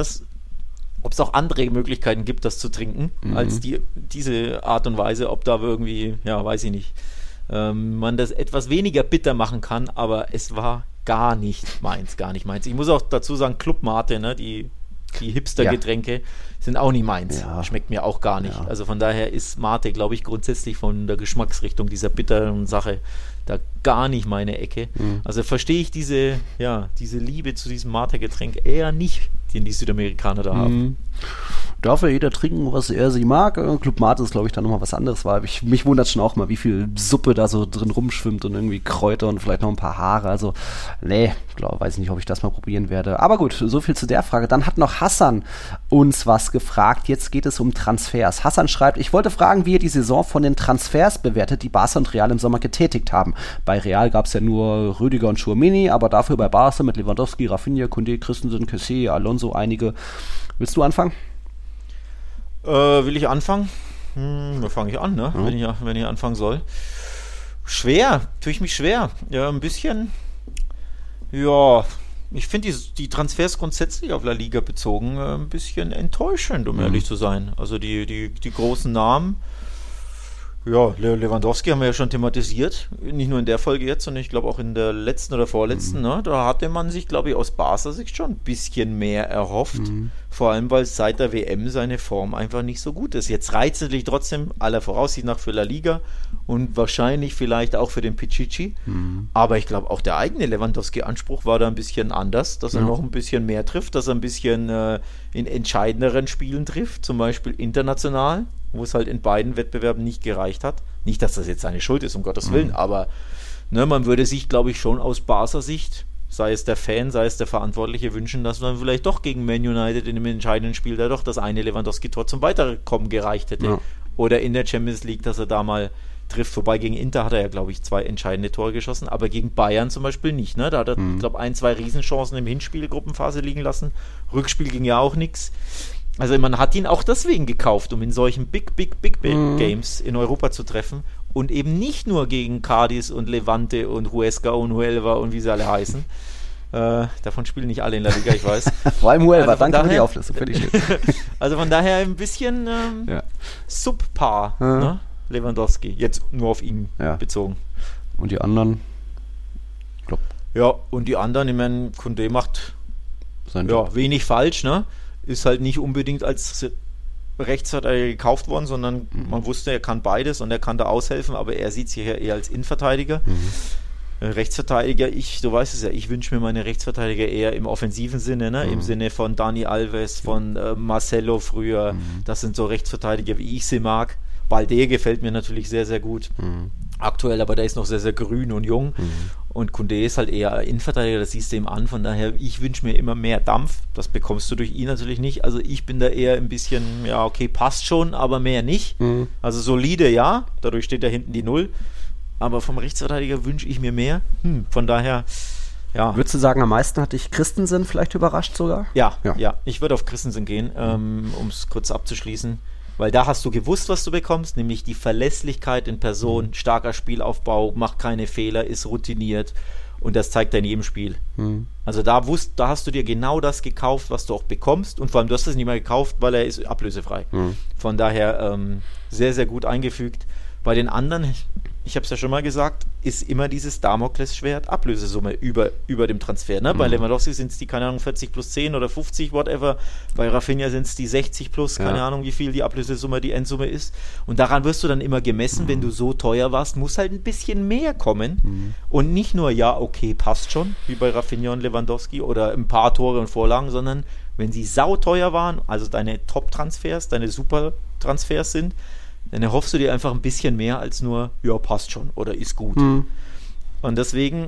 ob es auch andere Möglichkeiten gibt, das zu trinken, als diese Art und Weise, ob da irgendwie, weiß ich nicht, man das etwas weniger bitter machen kann, aber es war gar nicht meins. Ich muss auch dazu sagen, Club Mate, ne, die Hipster-Getränke sind auch nicht meins. Ja. Schmeckt mir auch gar nicht. Ja. Also von daher ist Mate, glaube ich, grundsätzlich von der Geschmacksrichtung dieser bitteren Sache da gar nicht meine Ecke. Also verstehe ich diese Liebe zu diesem Mate-Getränk eher nicht, den die Südamerikaner da haben. Darf ja jeder trinken, was er sie mag. Club Mate ist, glaube ich, dann nochmal was anderes, weil mich wundert schon auch mal, wie viel Suppe da so drin rumschwimmt und irgendwie Kräuter und vielleicht noch ein paar Haare. Also, weiß nicht, ob ich das mal probieren werde. Aber gut, so viel zu der Frage. Dann hat noch Hassan uns was gefragt. Jetzt geht es um Transfers. Hassan schreibt, ich wollte fragen, wie ihr die Saison von den Transfers bewertet, die Barca und Real im Sommer getätigt haben. Bei Real gab es ja nur Rüdiger und Tchouaméni, aber dafür bei Barca mit Lewandowski, Rafinha, Koundé, Christensen, Kessie, Alonso einige. Willst du anfangen? Will ich anfangen? Da fange ich an, ne? Wenn ich anfangen soll. Schwer, tue ich mich schwer. Ja, ein bisschen. Ja, ich finde die Transfers grundsätzlich auf La Liga bezogen ein bisschen enttäuschend, um ehrlich zu sein. Also die großen Namen. Ja, Lewandowski haben wir ja schon thematisiert, nicht nur in der Folge jetzt, sondern ich glaube auch in der letzten oder vorletzten, ne? Da hatte man sich, glaube ich, aus Barca-Sicht schon ein bisschen mehr erhofft, vor allem, weil seit der WM seine Form einfach nicht so gut ist. Jetzt reizt es natürlich trotzdem aller Voraussicht nach für La Liga und wahrscheinlich vielleicht auch für den Pichichi, aber ich glaube auch der eigene Lewandowski-Anspruch war da ein bisschen anders, dass er noch ein bisschen mehr trifft, dass er ein bisschen in entscheidenderen Spielen trifft, zum Beispiel international, wo es halt in beiden Wettbewerben nicht gereicht hat. Nicht, dass das jetzt seine Schuld ist, um Gottes Willen, aber man würde sich, glaube ich, schon aus Barca-Sicht, sei es der Fan, sei es der Verantwortliche, wünschen, dass man vielleicht doch gegen Man United in dem entscheidenden Spiel da doch das eine Lewandowski-Tor zum Weiterkommen gereicht hätte. Ja. Oder in der Champions League, dass er da mal trifft. Wobei gegen Inter hat er ja, glaube ich, 2 entscheidende Tore geschossen, aber gegen Bayern zum Beispiel nicht. Ne? Da hat er, glaube ich, 1-2 Riesenchancen im Hinspiel, Gruppenphase liegen lassen. Rückspiel ging ja auch nichts. Also man hat ihn auch deswegen gekauft, um in solchen Big Games in Europa zu treffen und eben nicht nur gegen Cadiz und Levante und Huesca und Huelva und wie sie alle heißen. Davon spielen nicht alle in La Liga, ich weiß. Vor allem Huelva, also danke für die Auflistung. Also von daher ein bisschen subpar, ne? Lewandowski, jetzt nur auf ihn bezogen. Und die anderen? Ja, und die anderen, ich meine, Koundé macht wenig falsch, ne? Ist halt nicht unbedingt als Rechtsverteidiger gekauft worden, sondern man wusste, er kann beides und er kann da aushelfen, aber er sieht sich ja eher als Innenverteidiger. Rechtsverteidiger, du weißt es ja, ich wünsche mir meine Rechtsverteidiger eher im offensiven Sinne, ne? Im Sinne von Dani Alves, von Marcelo früher. Das sind so Rechtsverteidiger, wie ich sie mag. Balde gefällt mir natürlich sehr, sehr gut. Aktuell, aber der ist noch sehr, sehr grün und jung. Und Koundé ist halt eher Innenverteidiger, das siehst du ihm an. Von daher, ich wünsche mir immer mehr Dampf. Das bekommst du durch ihn natürlich nicht. Also ich bin da eher ein bisschen, ja, okay, passt schon, aber mehr nicht. Also solide, ja. Dadurch steht da hinten die 0. Aber vom Rechtsverteidiger wünsche ich mir mehr. Von daher, ja. Würdest du sagen, am meisten hat dich Christensen vielleicht überrascht sogar? Ja. Ich würde auf Christensen gehen, um es kurz abzuschließen. Weil da hast du gewusst, was du bekommst, nämlich die Verlässlichkeit in Person, starker Spielaufbau, macht keine Fehler, ist routiniert und das zeigt er in jedem Spiel. Also da hast du dir genau das gekauft, was du auch bekommst und vor allem du hast es nicht mehr gekauft, weil er ist ablösefrei. Von daher sehr, sehr gut eingefügt. Bei den anderen, ich habe es ja schon mal gesagt, ist immer dieses Damoklesschwert Ablösesumme über dem Transfer. Ne? Bei Lewandowski sind es die, keine Ahnung, 40 plus 10 oder 50, whatever. Bei Rafinha sind es die 60 plus, keine Ahnung, wie viel die Ablösesumme, die Endsumme ist. Und daran wirst du dann immer gemessen, wenn du so teuer warst, muss halt ein bisschen mehr kommen. Und nicht nur, ja, okay, passt schon, wie bei Rafinha und Lewandowski oder ein paar Tore und Vorlagen, sondern wenn sie sauteuer waren, also deine Top-Transfers, deine Super-Transfers sind, dann erhoffst du dir einfach ein bisschen mehr als nur, ja, passt schon oder ist gut. Und deswegen,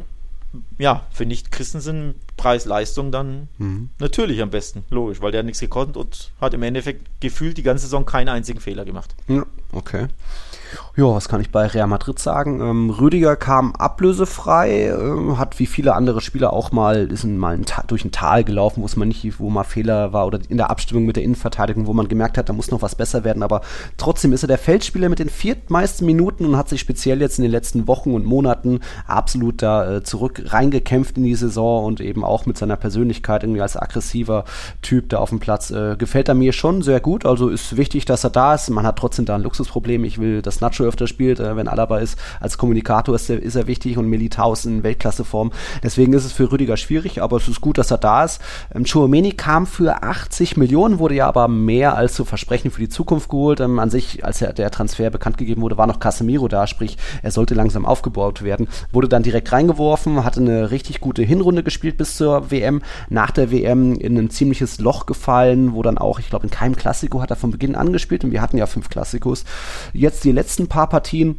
ja, finde ich Christensen Preis-Leistung dann natürlich am besten, logisch, weil der hat nichts gekonnt und hat im Endeffekt gefühlt die ganze Saison keinen einzigen Fehler gemacht. Ja, okay. Ja, was kann ich bei Real Madrid sagen? Rüdiger kam ablösefrei, hat wie viele andere Spieler auch mal durch ein Tal gelaufen, wo mal Fehler war oder in der Abstimmung mit der Innenverteidigung, wo man gemerkt hat, da muss noch was besser werden, aber trotzdem ist er der Feldspieler mit den viertmeisten Minuten und hat sich speziell jetzt in den letzten Wochen und Monaten absolut da reingekämpft in die Saison und eben auch mit seiner Persönlichkeit irgendwie als aggressiver Typ da auf dem Platz. Gefällt er mir schon sehr gut, also ist wichtig, dass er da ist. Man hat trotzdem da ein Luxusproblem. Ich will, dass Nacho öfter spielt, wenn Alaba ist. Als Kommunikator ist er wichtig und Militao ist in Weltklasseform. Deswegen ist es für Rüdiger schwierig, aber es ist gut, dass er da ist. Tchouaméni kam für 80 Millionen, wurde ja aber mehr als zu Versprechen für die Zukunft geholt. An sich, als der Transfer bekannt gegeben wurde, war noch Casemiro da, sprich, er sollte langsam aufgebaut werden. Wurde dann direkt reingeworfen, hatte eine richtig gute Hinrunde gespielt bis zur WM. Nach der WM in ein ziemliches Loch gefallen, wo dann auch, ich glaube, in keinem Klassiko hat er von Beginn an gespielt und wir hatten ja 5 Klassikos. Jetzt die letzten paar Partien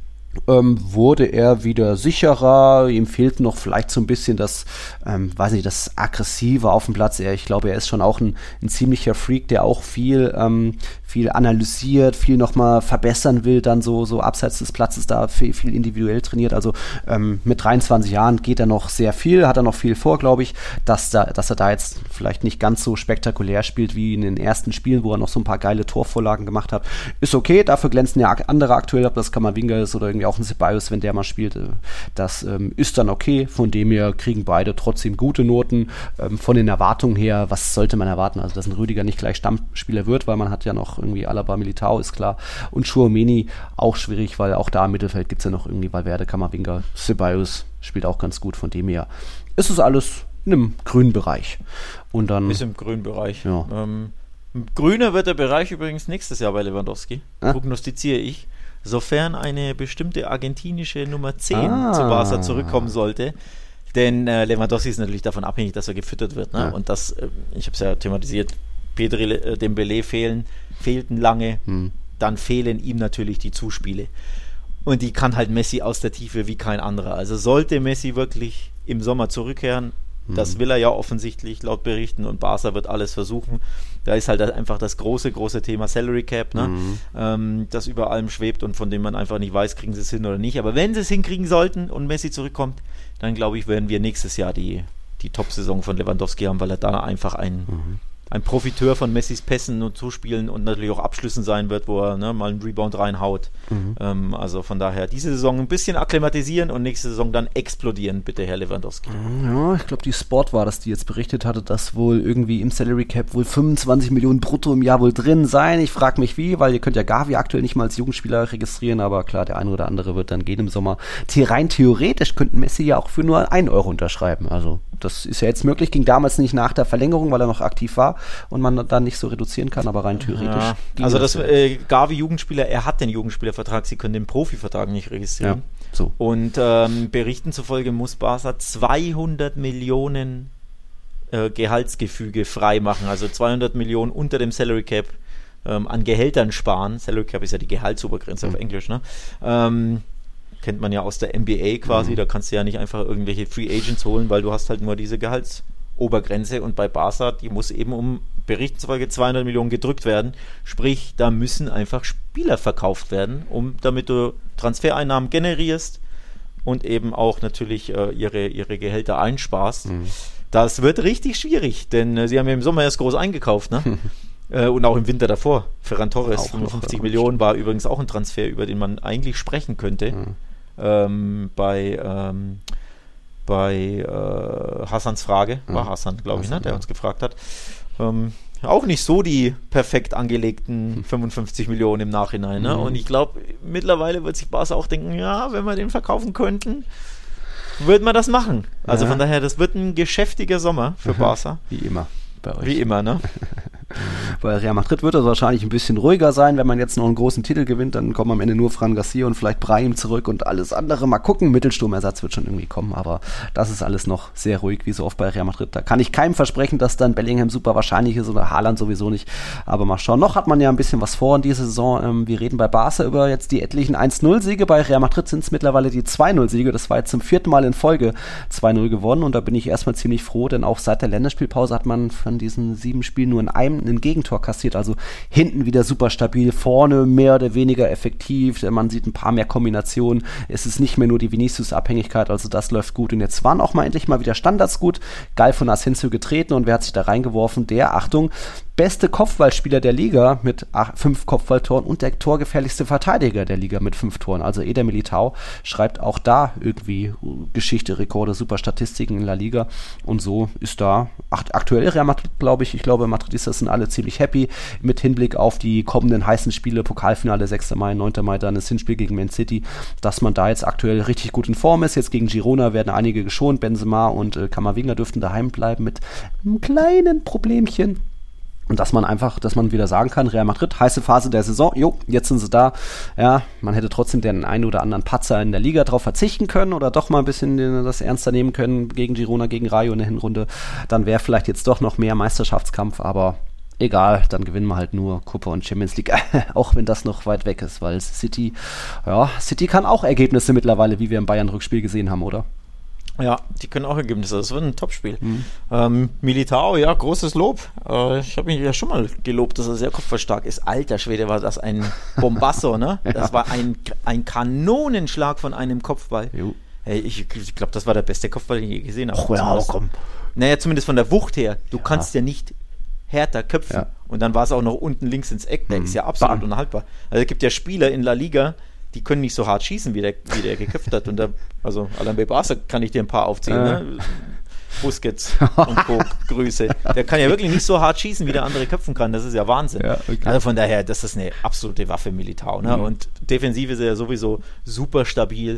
wurde er wieder sicherer, ihm fehlt noch vielleicht so ein bisschen das Aggressive auf dem Platz. Ich glaube, er ist schon auch ein ziemlicher Freak, der auch viel analysiert, viel nochmal verbessern will, dann so abseits des Platzes da viel individuell trainiert. Also mit 23 Jahren geht er noch sehr viel, hat er noch viel vor, glaube ich, dass er da jetzt vielleicht nicht ganz so spektakulär spielt wie in den ersten Spielen, wo er noch so ein paar geile Torvorlagen gemacht hat. Ist okay, dafür glänzen ja andere aktuell, ob das Camavinga ist oder irgendwie auch ein Ceballos, wenn der mal spielt. Das ist dann okay, von dem her kriegen beide trotzdem gute Noten. Von den Erwartungen her, was sollte man erwarten? Also, dass ein Rüdiger nicht gleich Stammspieler wird, weil man hat ja noch irgendwie Alaba, Militao, ist klar. Und Tchouaméni auch schwierig, weil auch da im Mittelfeld gibt es ja noch irgendwie Valverde, Camavinga, Ceballos spielt auch ganz gut, von dem her ist es alles in einem grünen Bereich. Und dann ist im grünen Bereich. Ja. Grüner wird der Bereich übrigens nächstes Jahr bei Lewandowski, prognostiziere ich, sofern eine bestimmte argentinische Nummer 10 zu Barca zurückkommen sollte. Denn Lewandowski ist natürlich davon abhängig, dass er gefüttert wird. Ne? Ja. Und das, ich habe es ja thematisiert, Pedri, Dembélé fehlten lange, dann fehlen ihm natürlich die Zuspiele. Und die kann halt Messi aus der Tiefe wie kein anderer. Also sollte Messi wirklich im Sommer zurückkehren, das will er ja offensichtlich laut Berichten und Barca wird alles versuchen. Da ist halt einfach das große Thema Salary Cap, ne? Das über allem schwebt und von dem man einfach nicht weiß, kriegen sie es hin oder nicht. Aber wenn sie es hinkriegen sollten und Messi zurückkommt, dann glaube ich, werden wir nächstes Jahr die Top-Saison von Lewandowski haben, weil er da einfach ein Profiteur von Messis Pässen und Zuspielen und natürlich auch Abschlüssen sein wird, wo er mal einen Rebound reinhaut. Also von daher diese Saison ein bisschen akklimatisieren und nächste Saison dann explodieren, bitte Herr Lewandowski. Ja, ich glaube die Sport war das, die jetzt berichtet hatte, dass wohl irgendwie im Salary Cap wohl 25 Millionen brutto im Jahr wohl drin sein. Ich frage mich wie, weil ihr könnt ja Gavi aktuell nicht mal als Jugendspieler registrieren, aber klar, der eine oder andere wird dann gehen im Sommer. Rein theoretisch könnten Messi ja auch für nur 1 Euro unterschreiben, also das ist ja jetzt möglich, ging damals nicht nach der Verlängerung, weil er noch aktiv war und man dann nicht so reduzieren kann, aber rein theoretisch. Ja. Also Gavi Jugendspieler, er hat den Jugendspielervertrag, sie können den Profivertrag nicht registrieren. Ja, so. Und Berichten zufolge muss Barca 200 Millionen Gehaltsgefüge freimachen, also 200 Millionen unter dem Salary Cap an Gehältern sparen. Salary Cap ist ja die Gehaltsobergrenze auf Englisch, ne? Kennt man ja aus der NBA quasi, da kannst du ja nicht einfach irgendwelche Free Agents holen, weil du hast halt nur diese Gehaltsobergrenze und bei Barca, die muss eben um Berichten zufolge 200 Millionen gedrückt werden, sprich, da müssen einfach Spieler verkauft werden, damit du Transfereinnahmen generierst und eben auch natürlich ihre Gehälter einsparst. Das wird richtig schwierig, denn sie haben ja im Sommer erst groß eingekauft, ne? Und auch im Winter davor. Ferran Torres, auch 55 Millionen, war übrigens auch ein Transfer, über den man eigentlich sprechen könnte. Bei Hassans Frage, war Hassan, glaube ich, ne, der uns gefragt hat. Auch nicht so die perfekt angelegten 55 Millionen im Nachhinein. Ne? Und ich glaube, mittlerweile wird sich Barca auch denken, ja, wenn wir den verkaufen könnten, würde man das machen. Also von daher, das wird ein geschäftiger Sommer für Barca. Wie immer bei euch. Wie immer, ne? Bei Real Madrid wird es wahrscheinlich ein bisschen ruhiger sein, wenn man jetzt noch einen großen Titel gewinnt, dann kommen am Ende nur Fran Garcia und vielleicht Brahim zurück und alles andere. Mal gucken, Mittelsturmersatz wird schon irgendwie kommen, aber das ist alles noch sehr ruhig, wie so oft bei Real Madrid. Da kann ich keinem versprechen, dass dann Bellingham super wahrscheinlich ist oder Haaland sowieso nicht, aber mal schauen. Noch hat man ja ein bisschen was vor in dieser Saison. Wir reden bei Barca über jetzt die etlichen 1-0-Siege, bei Real Madrid sind es mittlerweile die 2-0-Siege, das war jetzt zum 4. Mal in Folge 2-0 gewonnen und da bin ich erstmal ziemlich froh, denn auch seit der Länderspielpause hat man von diesen 7 Spielen nur in einem ein Gegentor kassiert, also hinten wieder super stabil, vorne mehr oder weniger effektiv, man sieht ein paar mehr Kombinationen, es ist nicht mehr nur die Vinicius-Abhängigkeit, also das läuft gut und jetzt waren auch mal endlich mal wieder Standards gut, geil von Asensio getreten und wer hat sich da reingeworfen? Der, Achtung, beste Kopfballspieler der Liga mit 5 Kopfballtoren und der torgefährlichste Verteidiger der Liga mit 5 Toren. Also Eder Militao schreibt auch da irgendwie Geschichte, Rekorde, super Statistiken in La Liga und so ist da aktuell Real Madrid, glaube ich. Ich glaube, Madridistas sind alle ziemlich happy mit Hinblick auf die kommenden heißen Spiele, Pokalfinale 6. Mai, 9. Mai, dann das Hinspiel gegen Man City, dass man da jetzt aktuell richtig gut in Form ist. Jetzt gegen Girona werden einige geschont, Benzema und Camavinga dürften daheim bleiben mit einem kleinen Problemchen. Und dass man wieder sagen kann, Real Madrid, heiße Phase der Saison, jetzt sind sie da. Ja, man hätte trotzdem den einen oder anderen Patzer in der Liga drauf verzichten können oder doch mal ein bisschen das ernster nehmen können gegen Girona, gegen Rayo in der Hinrunde. Dann wäre vielleicht jetzt doch noch mehr Meisterschaftskampf, aber egal, dann gewinnen wir halt nur Copa und Champions League, auch wenn das noch weit weg ist, weil City kann auch Ergebnisse mittlerweile, wie wir im Bayern-Rückspiel gesehen haben, oder? Ja, die können auch Ergebnisse. Das wird ein Topspiel. Militao, ja, großes Lob. Ich habe mich ja schon mal gelobt, dass er sehr kopfballstark ist. Alter Schwede, war das ein Bombasso, ne? Das war ein Kanonenschlag von einem Kopfball. Hey, ich glaube, das war der beste Kopfball, den ich je gesehen habe. Oh ja, komm. Naja, zumindest von der Wucht her. Du kannst ja nicht härter köpfen. Ja. Und dann war es auch noch unten links ins Eck. Der ist ja absolut unhaltbar. Also es gibt ja Spieler in La Liga, die können nicht so hart schießen, wie der geköpft hat. Und also Alain Barca kann ich dir ein paar aufzählen, ne? Busquets und Co. Grüße. Der kann ja wirklich nicht so hart schießen, wie der andere köpfen kann. Das ist ja Wahnsinn. Ja, okay. Also von daher, das ist eine absolute Waffe Militao. Ne? Und defensiv ist er ja sowieso super stabil.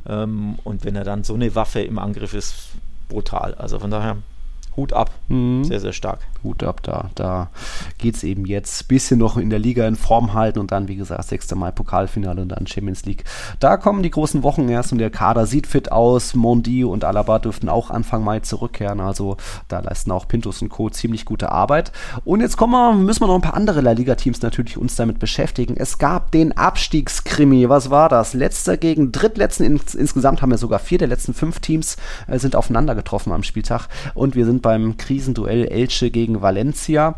Und wenn er dann so eine Waffe im Angriff ist, brutal. Also von daher, Hut ab. Sehr, sehr stark. Hut ab, da geht es eben jetzt ein bisschen noch in der Liga in Form halten und dann, wie gesagt, 6. Mai Pokalfinale und dann Champions League. Da kommen die großen Wochen erst und der Kader sieht fit aus. Mondi und Alaba dürften auch Anfang Mai zurückkehren, also da leisten auch Pintus und Co. ziemlich gute Arbeit. Und jetzt müssen wir noch ein paar andere La Liga-Teams natürlich uns damit beschäftigen. Es gab den Abstiegskrimi, was war das? Letzter gegen Drittletzten, insgesamt haben wir sogar 4 der letzten 5 Teams sind aufeinander getroffen am Spieltag und wir sind beim Krisenduell Elche gegen Valencia.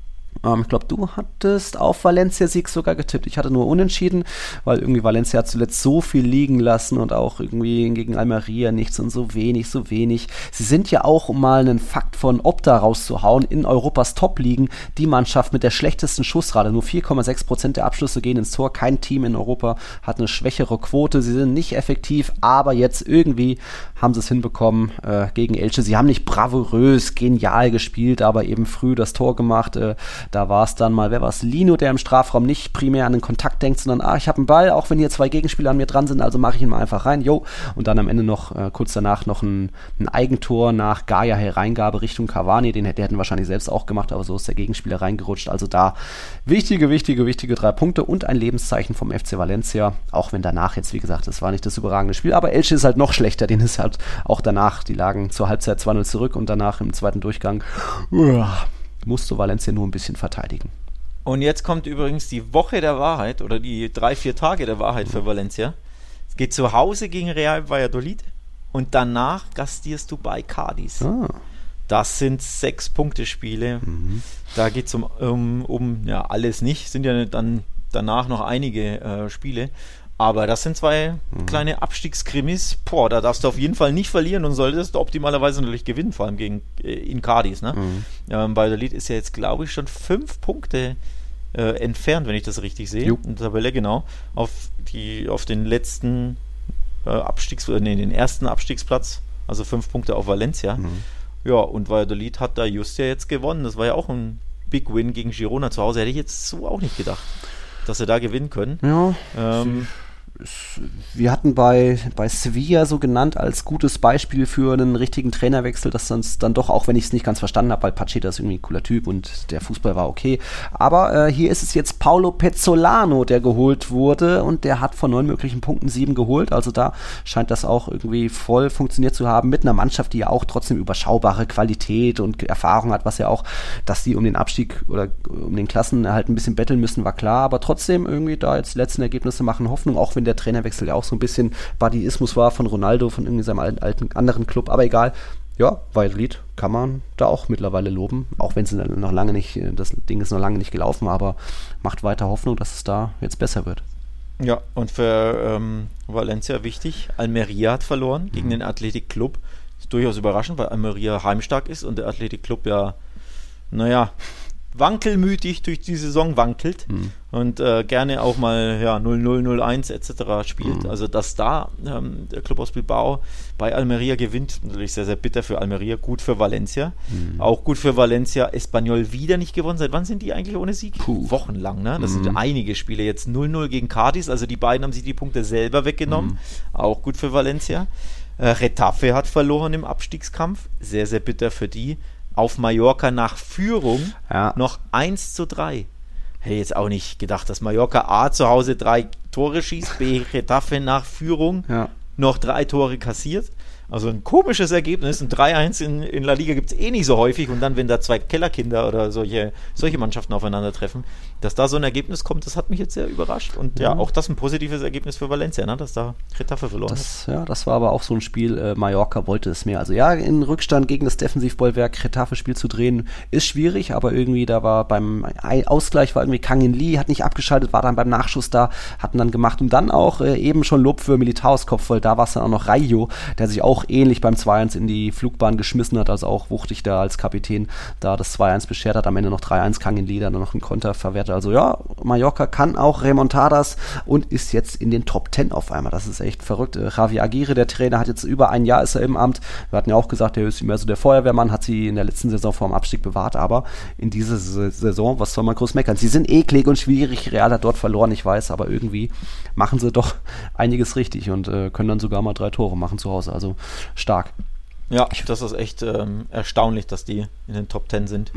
Ich glaube, du hattest auf Valencia-Sieg sogar getippt. Ich hatte nur Unentschieden, weil irgendwie Valencia hat zuletzt so viel liegen lassen und auch irgendwie gegen Almeria nichts und so wenig. Sie sind ja auch, um mal einen Fakt von Opta rauszuhauen, in Europas Top-Ligen die Mannschaft mit der schlechtesten Schussrate. Nur 4,6% der Abschlüsse gehen ins Tor. Kein Team in Europa hat eine schwächere Quote. Sie sind nicht effektiv, aber jetzt irgendwie haben sie es hinbekommen gegen Elche. Sie haben nicht bravourös, genial gespielt, aber eben früh das Tor gemacht. Da war es dann mal, wer war es? Lino, der im Strafraum nicht primär an den Kontakt denkt, sondern ich habe einen Ball, auch wenn hier 2 Gegenspieler an mir dran sind, also mache ich ihn mal einfach rein, und dann am Ende noch, kurz danach noch ein Eigentor nach Gaia Hereingabe Richtung Cavani, der hätten wahrscheinlich selbst auch gemacht, aber so ist der Gegenspieler reingerutscht, also da wichtige 3 Punkte und ein Lebenszeichen vom FC Valencia, auch wenn danach jetzt, wie gesagt, das war nicht das überragende Spiel, aber Elche ist halt noch schlechter, den ist halt auch danach, die lagen zur Halbzeit 2-0 zurück und danach im zweiten Durchgang musste Valencia nur ein bisschen verteidigen. Und jetzt kommt übrigens die Woche der Wahrheit oder die 3-4 Tage der Wahrheit für Valencia. Es geht zu Hause gegen Real Valladolid und danach gastierst du bei Cádiz. Das sind 6-Punkte-Spiele. Da geht es um alles nicht. Sind ja dann danach noch einige Spiele. Aber das sind 2 kleine Abstiegskrimis. Da darfst du auf jeden Fall nicht verlieren und solltest du optimalerweise natürlich gewinnen, vor allem in Cádiz. Ne? Valladolid ist ja jetzt, glaube ich, schon 5 Punkte entfernt, wenn ich das richtig sehe. In der Tabelle, genau. Auf den letzten den ersten Abstiegsplatz, also 5 Punkte auf Valencia. Ja, und Valladolid hat da just ja jetzt gewonnen. Das war ja auch ein Big Win gegen Girona zu Hause. Hätte ich jetzt so auch nicht gedacht, dass sie da gewinnen können. Ja, wir hatten bei Sevilla so genannt als gutes Beispiel für einen richtigen Trainerwechsel, dass sonst dann doch, auch wenn ich es nicht ganz verstanden habe, weil Pacheta ist irgendwie ein cooler Typ und der Fußball war okay, aber hier ist es jetzt Paulo Pezzolano, der geholt wurde und der hat von 9 möglichen Punkten 7 geholt, also da scheint das auch irgendwie voll funktioniert zu haben, mit einer Mannschaft, die ja auch trotzdem überschaubare Qualität und Erfahrung hat, was ja auch, dass die um den Abstieg oder um den Klassenerhalt ein bisschen betteln müssen, war klar, aber trotzdem irgendwie da jetzt die letzten Ergebnisse machen Hoffnung, auch wenn der Trainerwechsel ja auch so ein bisschen Buddyismus war von Ronaldo, von irgendwie seinem alten anderen Club, aber egal. Ja, Valladolid kann man da auch mittlerweile loben, auch wenn es noch lange nicht, das Ding ist noch lange nicht gelaufen, aber macht weiter Hoffnung, dass es da jetzt besser wird. Ja, und für Valencia wichtig, Almeria hat verloren gegen den Athletic Club. Ist durchaus überraschend, weil Almeria heimstark ist und der Athletic Club ja, wankelmütig durch die Saison wankelt und gerne auch mal 0-0, 0-1 etc. spielt. Also dass da der Club aus Bilbao bei Almeria gewinnt, natürlich sehr, sehr bitter für Almeria, gut für Valencia. Auch gut für Valencia, Espanyol wieder nicht gewonnen. Seit wann sind die eigentlich ohne Sieg? Wochenlang, ne? Das sind einige Spiele. Jetzt 0-0 gegen Cádiz, also die beiden haben sich die Punkte selber weggenommen. Auch gut für Valencia. Getafe hat verloren im Abstiegskampf. Sehr, sehr bitter für die. Auf Mallorca nach Führung noch 1-3. Hätte jetzt auch nicht gedacht, dass Mallorca A zu Hause 3 Tore schießt, B Getafe nach Führung noch 3 Tore kassiert. Also ein komisches Ergebnis. Ein 3-1 in La Liga gibt es nicht so häufig. Und dann, wenn da 2 Kellerkinder oder solche Mannschaften aufeinandertreffen, dass da so ein Ergebnis kommt, das hat mich jetzt sehr überrascht. Und auch das ein positives Ergebnis für Valencia, ne? Dass da Getafe verloren hat. Ja, das war aber auch so ein Spiel, Mallorca wollte es mehr. Also in Rückstand gegen das Defensivbollwerk Getafe-Spiel zu drehen, ist schwierig, aber irgendwie da war beim Ausgleich irgendwie Kangin Lee, hat nicht abgeschaltet, war dann beim Nachschuss da, hatten dann gemacht und dann auch eben schon Lob für Militaos Kopfball, da war es dann auch noch Rayo, der sich auch ähnlich beim 2-1 in die Flugbahn geschmissen hat, also auch wuchtig da als Kapitän da das 2-1 beschert hat, am Ende noch 3-1 Kangin Lee dann noch einen Konter verwertet. Also Mallorca kann auch Remontadas und ist jetzt in den Top 10 auf einmal. Das ist echt verrückt. Javi Aguirre, der Trainer, hat jetzt über ein Jahr ist er im Amt. Wir hatten ja auch gesagt, er ist mehr so der Feuerwehrmann, hat sie in der letzten Saison vor dem Abstieg bewahrt, aber in dieser Saison, was soll man groß meckern? Sie sind eklig und schwierig. Real hat dort verloren, ich weiß, aber irgendwie machen sie doch einiges richtig und können dann sogar mal 3 Tore machen zu Hause. Also stark. Ja, das ist echt erstaunlich, dass die in den Top 10 sind.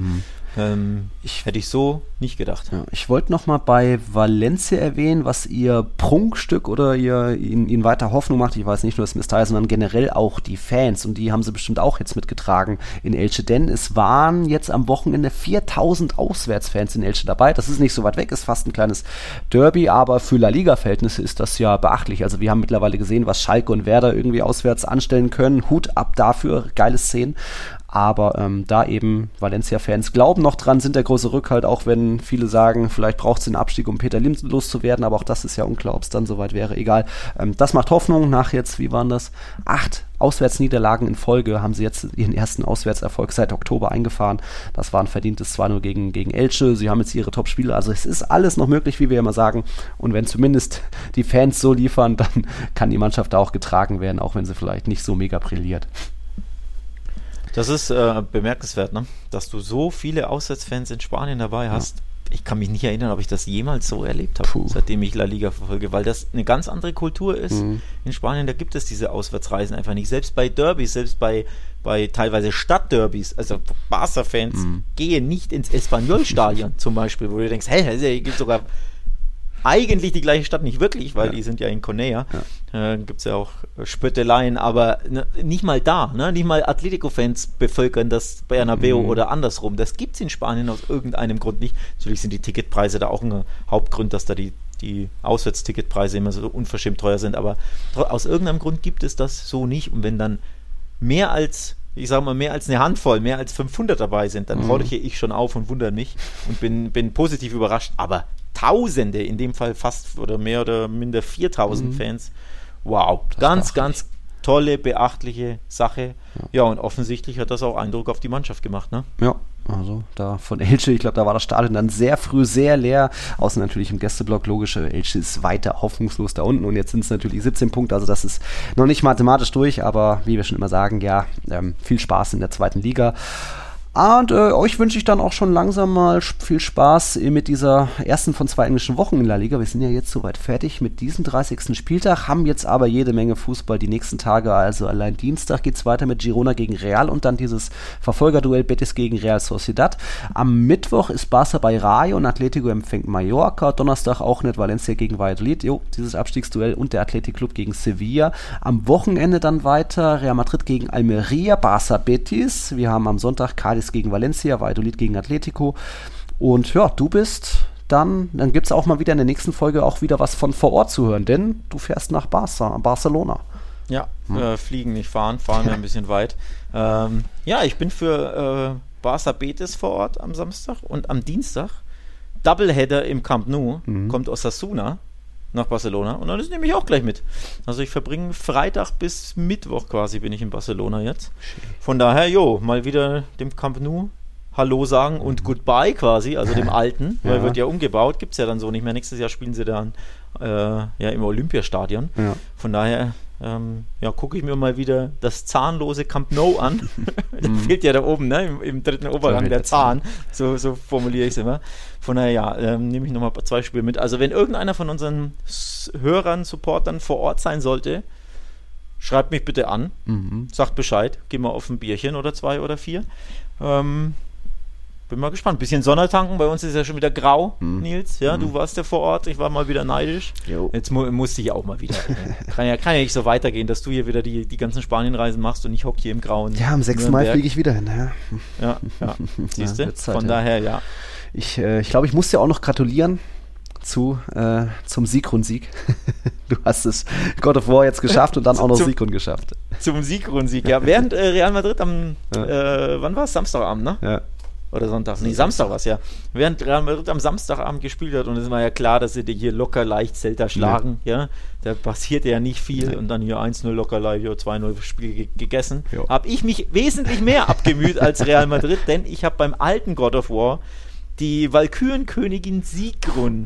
Hätte ich so nicht gedacht. Ja, ich wollte noch mal bei Valencia erwähnen, was ihr Prunkstück oder ihnen weiter Hoffnung macht. Ich weiß nicht nur das Mestalla, sondern generell auch die Fans. Und die haben sie bestimmt auch jetzt mitgetragen in Elche. Denn es waren jetzt am Wochenende 4000 Auswärtsfans in Elche dabei. Das ist nicht so weit weg, ist fast ein kleines Derby. Aber für La Liga-Verhältnisse ist das ja beachtlich. Also wir haben mittlerweile gesehen, was Schalke und Werder irgendwie auswärts anstellen können. Hut ab dafür, geile Szenen. Aber da eben Valencia-Fans glauben noch dran, sind der große Rückhalt, auch wenn viele sagen, vielleicht braucht es den Abstieg, um Peter Lim loszuwerden, aber auch das ist ja unklar, ob es dann soweit wäre, egal. Das macht Hoffnung, nach jetzt, wie waren das, 8 Auswärtsniederlagen in Folge, haben sie jetzt ihren ersten Auswärtserfolg seit Oktober eingefahren. Das war ein verdientes 2-0 gegen Elche, sie haben jetzt ihre Top-Spiele, also es ist alles noch möglich, wie wir immer sagen, und wenn zumindest die Fans so liefern, dann kann die Mannschaft da auch getragen werden, auch wenn sie vielleicht nicht so mega brilliert. Das ist bemerkenswert, ne? Dass du so viele Auswärtsfans in Spanien dabei hast. Ich kann mich nicht erinnern, ob ich das jemals so erlebt habe, seitdem ich La Liga verfolge, weil das eine ganz andere Kultur ist. In Spanien, da gibt es diese Auswärtsreisen einfach nicht. Selbst bei Derbys, selbst bei teilweise Stadtderbys, also Barca-Fans gehen nicht ins Espanyol-Stadion zum Beispiel, wo du denkst, hey, es gibt sogar eigentlich die gleiche Stadt, nicht wirklich, weil die sind ja in Cornellà. Gibt es ja auch Spötteleien, aber nicht mal da, ne? Nicht mal Atletico-Fans bevölkern das Bernabeu oder andersrum. Das gibt es in Spanien aus irgendeinem Grund nicht. Natürlich sind die Ticketpreise da auch ein Hauptgrund, dass da die Auswärtsticketpreise immer so unverschämt teuer sind, aber aus irgendeinem Grund gibt es das so nicht. Und wenn dann mehr als eine Handvoll, mehr als 500 dabei sind, dann horche ich schon auf und wundere mich und bin positiv überrascht, aber Tausende, in dem Fall fast oder mehr oder minder 4000 Fans. Wow, ganz tolle, beachtliche Sache. Ja, und offensichtlich hat das auch Eindruck auf die Mannschaft gemacht, ne? Ja, also da von Elche, ich glaube, da war das Stadion dann sehr früh sehr leer, außer natürlich im Gästeblock, logisch, Elche ist weiter hoffnungslos da unten und jetzt sind es natürlich 17 Punkte, also das ist noch nicht mathematisch durch, aber wie wir schon immer sagen, viel Spaß in der zweiten Liga. Und euch wünsche ich dann auch schon langsam mal viel Spaß mit dieser ersten von 2 englischen Wochen in La Liga. Wir sind ja jetzt soweit fertig mit diesem 30. Spieltag, haben jetzt aber jede Menge Fußball die nächsten Tage. Also allein Dienstag geht es weiter mit Girona gegen Real und dann dieses Verfolgerduell Betis gegen Real Sociedad. Am Mittwoch ist Barca bei Rayo und Atletico empfängt Mallorca. Donnerstag auch nicht Valencia gegen Valladolid. Dieses Abstiegsduell und der Athletic Club gegen Sevilla. Am Wochenende dann weiter Real Madrid gegen Almeria, Barca Betis. Wir haben am Sonntag Cádiz gegen Valencia, Valladolid gegen Atletico. Und ja, du bist dann gibt es auch mal wieder in der nächsten Folge auch wieder was von vor Ort zu hören, denn du fährst nach Barcelona. Ja, fliegen, nicht fahren wir ein bisschen weit. Ich bin für Barca Betis vor Ort am Samstag und am Dienstag Doubleheader im Camp Nou, kommt Osasuna nach Barcelona und dann ist nämlich auch gleich mit. Also ich verbringe Freitag bis Mittwoch quasi bin ich in Barcelona jetzt. Von daher, mal wieder dem Camp Nou Hallo sagen und Goodbye quasi, also dem alten, weil wird ja umgebaut, gibt es ja dann so nicht mehr. Nächstes Jahr spielen sie dann im Olympiastadion. Ja. Von daher gucke ich mir mal wieder das zahnlose Camp Nou an. Da fehlt ja da oben, ne? Im dritten Oberrang der Zahn. So formuliere ich es immer. Von daher nehme ich nochmal 2 Spiele mit. Also wenn irgendeiner von unseren Hörern, Supportern vor Ort sein sollte, schreibt mich bitte an. Sagt Bescheid. Geh mal auf ein Bierchen oder 2 oder 4. Bin mal gespannt. Bisschen Sonne tanken. Bei uns ist ja schon wieder grau, Nils. Ja, du warst ja vor Ort. Ich war mal wieder neidisch. Jetzt musste ich auch mal wieder. Kann ja nicht so weitergehen, dass du hier wieder die ganzen Spanienreisen machst und ich hocke hier im Grauen. Ja, am 6. Mai fliege ich wieder hin. Ja. Siehst du? Von daher, Ich glaube, ich muss dir auch noch gratulieren zum Sigrun-Sieg. Du hast es God of War jetzt geschafft und dann auch noch Sigrun geschafft. Zum Sigrun-Sieg, ja. Während Real Madrid wann war es? Samstagabend, ne? Ja. Oder Sonntag? Nee, Samstag war es ja. Während Real Madrid am Samstagabend gespielt hat und es war ja klar, dass sie hier locker leicht Celta schlagen, da passiert ja nicht viel und dann hier 1-0 locker leicht, 2-0 Spiel gegessen. Habe ich mich wesentlich mehr abgemüht als Real Madrid, denn ich habe beim alten God of War die Walkürenkönigin Sigrun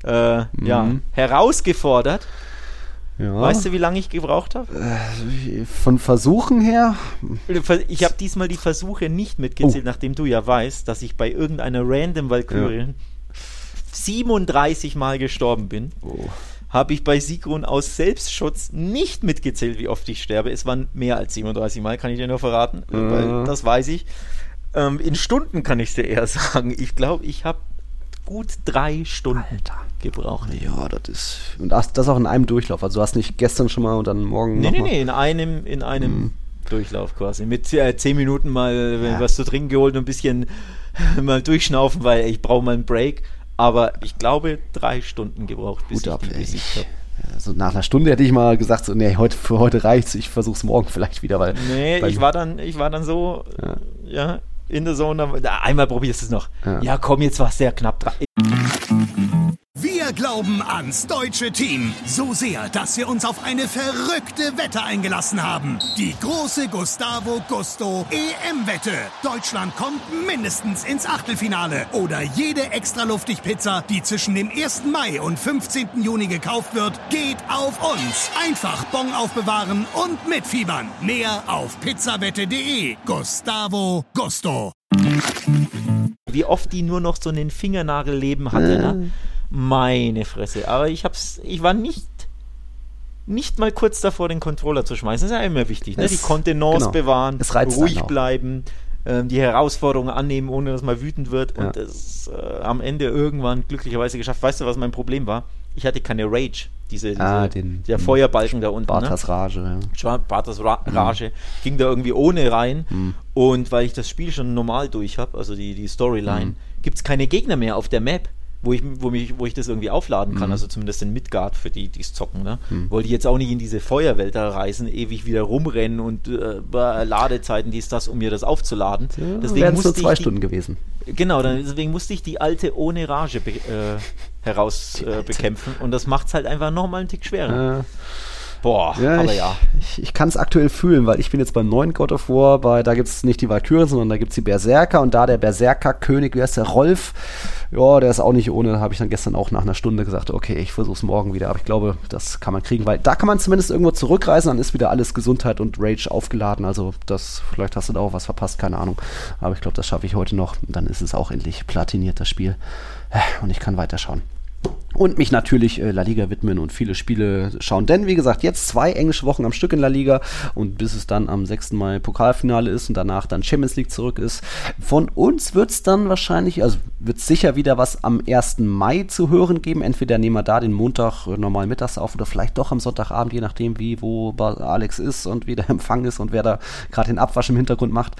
herausgefordert. Ja. Weißt du, wie lange ich gebraucht habe? Von Versuchen her? Ich habe diesmal die Versuche nicht mitgezählt, nachdem du ja weißt, dass ich bei irgendeiner random Valkyrie 37 Mal gestorben bin. Habe ich bei Sigrun aus Selbstschutz nicht mitgezählt, wie oft ich sterbe. Es waren mehr als 37 Mal, kann ich dir nur verraten, weil das weiß ich. In Stunden kann ich es dir eher sagen. Ich glaube, ich habe gut 3 Stunden gebraucht. Ja, das ist... Und das auch in einem Durchlauf. Also du hast nicht gestern schon mal und dann morgen Nee, in einem Durchlauf quasi. Mit 10 Minuten mal was zu trinken geholt und ein bisschen mal durchschnaufen, weil ich brauche mal einen Break. Aber ich glaube, 3 Stunden gebraucht, bis ich die besiegt habe. Also nach einer Stunde hätte ich mal gesagt, so, für heute reicht's, ich versuch's morgen vielleicht wieder, weil... Nee, ich war dann so, in der Zone, einmal probierst du es noch. Ja, komm, jetzt war es sehr knapp. Wir glauben ans deutsche Team. So sehr, dass wir uns auf eine verrückte Wette eingelassen haben. Die große Gustavo Gusto EM-Wette. Deutschland kommt mindestens ins Achtelfinale. Oder jede Extra-Luftig-Pizza, die zwischen dem 1. Mai und 15. Juni gekauft wird, geht auf uns. Einfach Bon aufbewahren und mitfiebern. Mehr auf pizzawette.de. Gustavo Gusto. Wie oft die nur noch so einen Fingernagelleben hatte, ne? Meine Fresse. Aber ich war nicht mal kurz davor, den Controller zu schmeißen. Das ist ja immer wichtig, ne? Die Kontenance bewahren, ruhig bleiben, die Herausforderungen annehmen, ohne dass man wütend wird und das am Ende irgendwann glücklicherweise geschafft. Weißt du, was mein Problem war? Ich hatte keine Rage. Der Feuerbalken da unten. Bartas Rage. Ja. Bartas Rage. Ging da irgendwie ohne rein. Und weil ich das Spiel schon normal durch habe, also die Storyline, gibt es keine Gegner mehr auf der Map, wo ich das irgendwie aufladen kann. Also zumindest in Midgard für die es zocken. Ne? Wollte ich jetzt auch nicht in diese Feuerwelt da reisen, ewig wieder rumrennen und Ladezeiten, dies, das, um mir das aufzuladen. Ja, deswegen musste ich 2 Stunden gewesen. Genau, deswegen musste ich die alte ohne Rage bekämpfen und das macht es halt einfach nochmal einen Tick schwerer. Ich kann es aktuell fühlen, weil ich bin jetzt beim neuen God of War, da gibt es nicht die Valkyren, sondern da gibt es die Berserker und da der Berserker-König, wie heißt der, Rolf, ja, der ist auch nicht ohne, da habe ich dann gestern auch nach einer Stunde gesagt, okay, ich versuche es morgen wieder, aber ich glaube, das kann man kriegen, weil da kann man zumindest irgendwo zurückreisen, dann ist wieder alles Gesundheit und Rage aufgeladen, also vielleicht hast du da auch was verpasst, keine Ahnung, aber ich glaube, das schaffe ich heute noch und dann ist es auch endlich platiniert, das Spiel, und ich kann weiterschauen. Und mich natürlich La Liga widmen und viele Spiele schauen. Denn, wie gesagt, jetzt 2 englische Wochen am Stück in La Liga und bis es dann am 6. Mai Pokalfinale ist und danach dann Champions League zurück ist. Von uns wird es dann wahrscheinlich, also wird es sicher wieder was am 1. Mai zu hören geben. Entweder nehmen wir da den Montag normal mittags auf oder vielleicht doch am Sonntagabend, je nachdem wo Alex ist und wie der Empfang ist und wer da gerade den Abwasch im Hintergrund macht.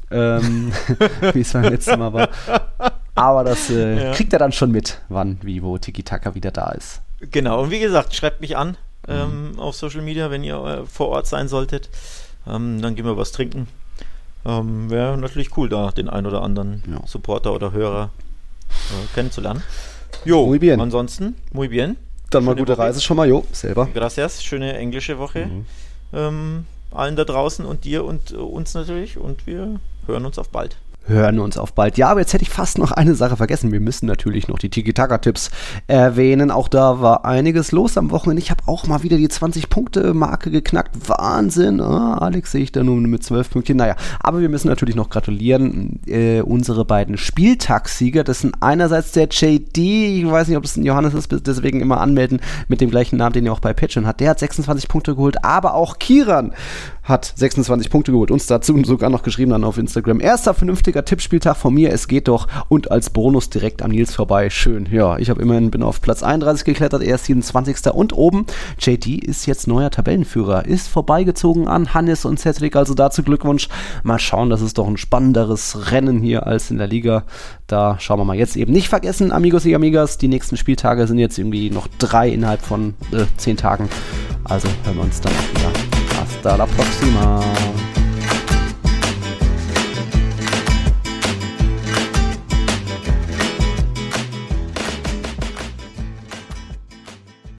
Wie es beim letzten Mal war. Aber das kriegt er dann schon mit, wann, wie, wo Tiki-Taka wieder da ist. Genau, und wie gesagt, schreibt mich an auf Social Media, wenn ihr vor Ort sein solltet. Dann gehen wir was trinken. Wäre natürlich cool, da den ein oder anderen Supporter oder Hörer kennenzulernen. Jo, muy bien. Ansonsten, muy bien. Dann mal gute Reise schon mal, selber. Gracias, schöne englische Woche. Allen da draußen und dir und uns natürlich und wir hören uns auf bald. Ja, aber jetzt hätte ich fast noch eine Sache vergessen. Wir müssen natürlich noch die Tiki-Taka-Tipps erwähnen. Auch da war einiges los am Wochenende. Ich habe auch mal wieder die 20-Punkte-Marke geknackt. Wahnsinn. Alex sehe ich da nur mit 12 Pünktchen. Naja, aber wir müssen natürlich noch gratulieren. Unsere beiden Spieltagssieger, das sind einerseits der JD, ich weiß nicht, ob das ein Johannes ist, deswegen immer anmelden mit dem gleichen Namen, den ihr auch bei Patreon hat. Der hat 26 Punkte geholt, aber auch Kiran hat 26 Punkte geholt. Uns dazu sogar noch geschrieben dann auf Instagram. Erster vernünftiger Tippspieltag von mir, es geht doch. Und als Bonus direkt am Nils vorbei. Schön. Ja, ich bin auf Platz 31 geklettert, er ist 27. Und oben, JD ist jetzt neuer Tabellenführer. Ist vorbeigezogen an Hannes und Cedric, also dazu Glückwunsch. Mal schauen, das ist doch ein spannenderes Rennen hier als in der Liga. Da schauen wir mal. Jetzt eben nicht vergessen, Amigos y Amigas, die nächsten Spieltage sind jetzt irgendwie noch 3 innerhalb von 10 Tagen. Also hören wir uns dann wieder. Hasta la próxima.